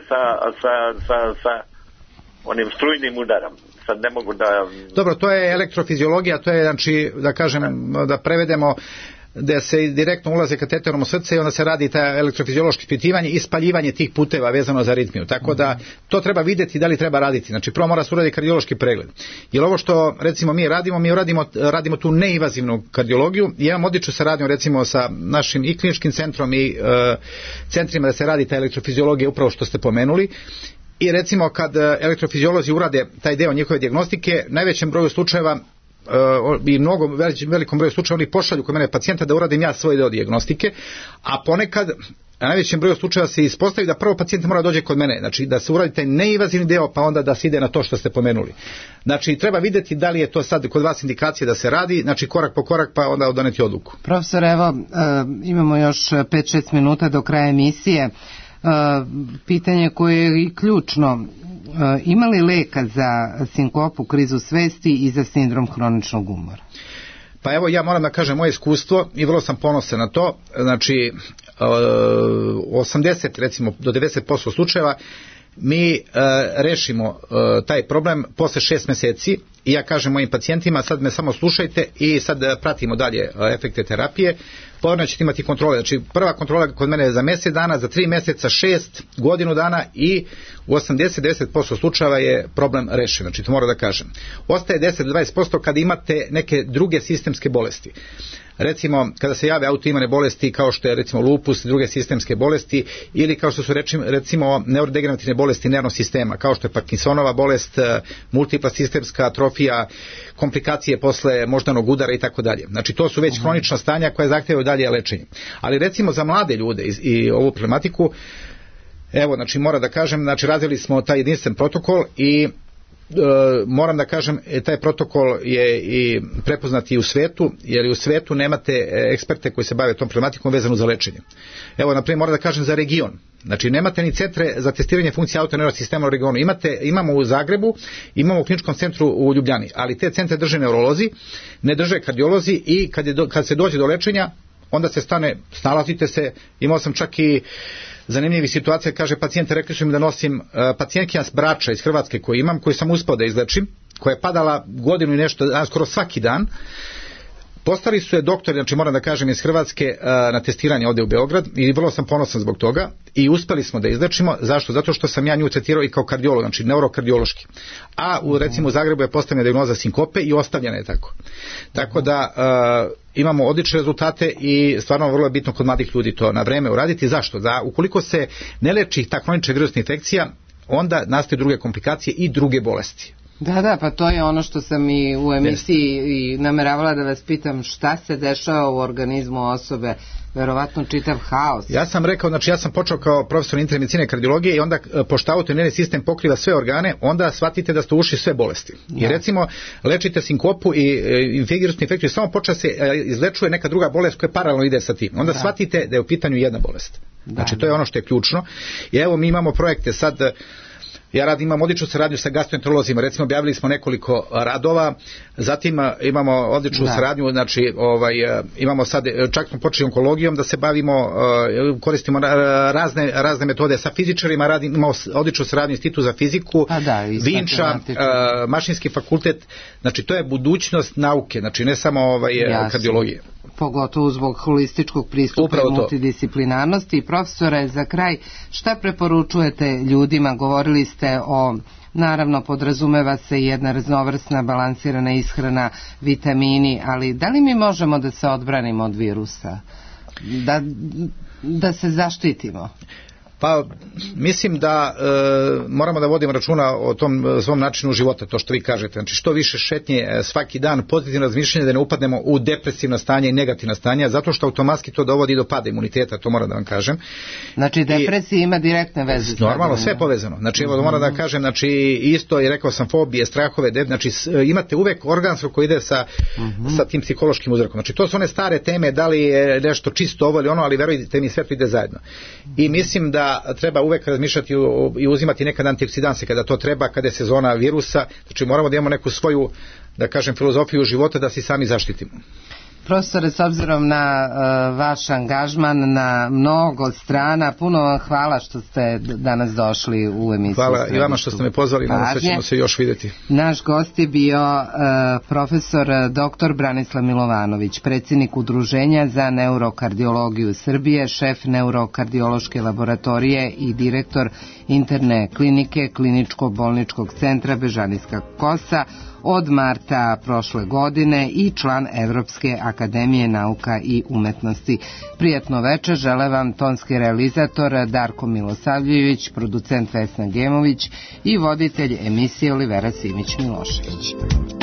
sa onim strujnim udarom. Sad ne mogu da... Dobro, to je elektrofiziologija, to je, znači, da kažem, da prevedemo, da se direktno ulaze kateterom u srce i onda se radi ta elektrofiziološko ispitivanje i spaljivanje tih puteva vezano za aritmiju. Tako da to treba vidjeti da li treba raditi. Znači prvo mora se uraditi kardiološki pregled. Jer ovo što recimo mi radimo tu neinvazivnu kardiologiju i imamo odličnu saradnju recimo sa našim i kliničkim centrom i centrima da se radi ta elektrofiziologija upravo što ste pomenuli. I recimo kad elektrofiziolozi urade taj deo njihove dijagnostike, najvećem broju slučajeva i velikom broju slučajeva oni pošalju kod mene pacijenta da uradim ja svoj deo dijagnostike, a ponekad na najvećem broju slučajeva se ispostavi da prvo pacijent mora dođe kod mene, znači da se uradi taj neinvazivni deo pa onda da se ide na to što ste pomenuli. Znači treba vidjeti da li je to sad kod vas indikacija da se radi, znači korak po korak pa onda doneti odluku. Profesor, evo imamo još 5-6 minuta do kraja emisije. Pitanje koje je i ključno, ima li leka za sinkopu, krizu svesti i za sindrom hroničnog umora? Pa evo, ja moram da kažem moje iskustvo i vrlo sam ponosan na to. Znači, 80 recimo do 90% slučajeva mi rešimo taj problem posle 6 meseci i ja kažem mojim pacijentima, sad me samo slušajte i sad pratimo dalje efekte terapije. Povremeno ćete imati kontrole. Znači, prva kontrola kod mene je za mjesec dana, za 3 mjeseca, 6, godinu dana i u 80-90% slučajeva je problem rešen. Znači, to moram da kažem. Ostaje 10-20% kada imate neke druge sistemske bolesti. Recimo, kada se jave autoimune bolesti kao što je recimo lupus i druge sistemske bolesti ili kao što su recimo neurodegenerativne bolesti nervnog sistema, kao što je Parkinsonova bolest, multipla sistemska atrofija, komplikacije posle moždanog udara i tako dalje. Znači, to su već hronična stanja koja zahtevaju dalje lečenje. Ali recimo za mlade ljude i ovu problematiku, evo, znači moram da kažem, znači razvili smo taj jedinstven protokol i moram da kažem, taj protokol je i prepoznat i u svetu, jer i u svetu nemate eksperte koji se bave tom problematikom vezanu za lečenje. Evo, naprimjer, moram da kažem za region. Znači, nemate ni centre za testiranje funkcije autonervnog sistema u regionu. Imamo u Zagrebu, imamo u kliničkom centru u Ljubljani, ali te centre drže neurolozi, ne drže kardiolozi i kad se dođe do lečenja, onda se stane, snalazite se. Imao sam čak i zanimljivih situacija, kaže pacijente, rekli su mi da nosim pacijentkinja s Brača iz Hrvatske koju imam, koju sam uspao da izlečim, koja je padala godinu i nešto, skoro svaki dan. Postali su je doktori, znači moram da kažem, iz Hrvatske na testiranje ovdje u Beograd i vrlo sam ponosan zbog toga i uspeli smo da izlečimo. Zašto? Zato što sam ja nju tretirao i kao kardiolog, znači neurokardiološki. A recimo u Zagrebu je postavljena dijagnoza sinkope i ostavljena je tako. Tako da imamo odlične rezultate i stvarno vrlo je bitno kod mladih ljudi to na vreme uraditi. Zašto? Da ukoliko se ne leči ta kronična virusna infekcija, onda nastaju druge komplikacije i druge bolesti. Da, pa to je ono što sam i u emisiji i nameravala da vas pitam, šta se dešava u organizmu osobe, verovatno čitav haos. Ja sam rekao, znači ja sam počeo kao profesor interne medicine i kardiologije i onda pošto autoimunni sistem pokriva sve organe, onda shvatite da ste ušli sve bolesti. I recimo lečite sinkopu i virusnu infekciju, samo počeo se izlečuje neka druga bolest koja paralelno ide sa tim. Onda shvatite da je u pitanju jedna bolest. Znači to je ono što je ključno. I evo mi imamo projekte sad. Ja imam odličnu saradnju sa gastroenterolozima, recimo objavili smo nekoliko radova, zatim imamo odličnu saradnju, znači imamo sad, čak smo počeli onkologijom da se bavimo, koristimo razne metode sa fizičarima, imamo odličnu saradnju Institut za fiziku, Vinča, Mašinski fakultet, znači to je budućnost nauke, znači ne samo kardiologije. Pogotovo zbog holističkog pristupa i multidisciplinarnosti. I profesore, za kraj, šta preporučujete ljudima? Govorili ste o, naravno podrazumeva se jedna raznovrsna balansirana ishrana, vitamini, ali da li mi možemo da se odbranimo od virusa? Da se zaštitimo? Pa mislim da moramo da vodimo računa o tom svom načinu života, to što vi kažete. Znači što više šetnje svaki dan, pozitivno razmišljanje, da ne upadnemo u depresivna stanja i negativna stanja, zato što automatski to dovodi do pada imuniteta, to moram da vam kažem. Znači depresija ima direktne veze. Normalno, sve povezano. Znači evo moram da kažem, znači isto i rekao sam fobije, strahove, znači imate uvek organsko koji ide sa tim psihološkim uzrokom. Znači to su one stare teme, da li je nešto čisto ovo ili ono, ali verujte mi, sve to ide zajedno. I mislim da treba uvek razmišljati i uzimati nekad antioksidanse kada to treba, kada je sezona virusa. Znači moramo da imamo neku svoju, da kažem, filozofiju života da se sami zaštitimo. Profesore, s obzirom na vaš angažman na mnogo strana, puno vam hvala što ste danas došli u emisiju. Hvala i vama što ste me pozvali, nadam se ćemo se još vidjeti. Naš gost je bio profesor dr. Branislav Milovanović, predsjednik Udruženja za neurokardiologiju Srbije, šef neurokardiološke laboratorije i direktor interne klinike Kliničko-bolničkog centra Bežanijska Kosa od marta prošle godine i član Evropske akademije nauka i umetnosti. Prijatno večer žele vam tonski realizator Darko Milosavljević, producent Vesna Gemović i voditelj emisije Olivera Simić Milošević.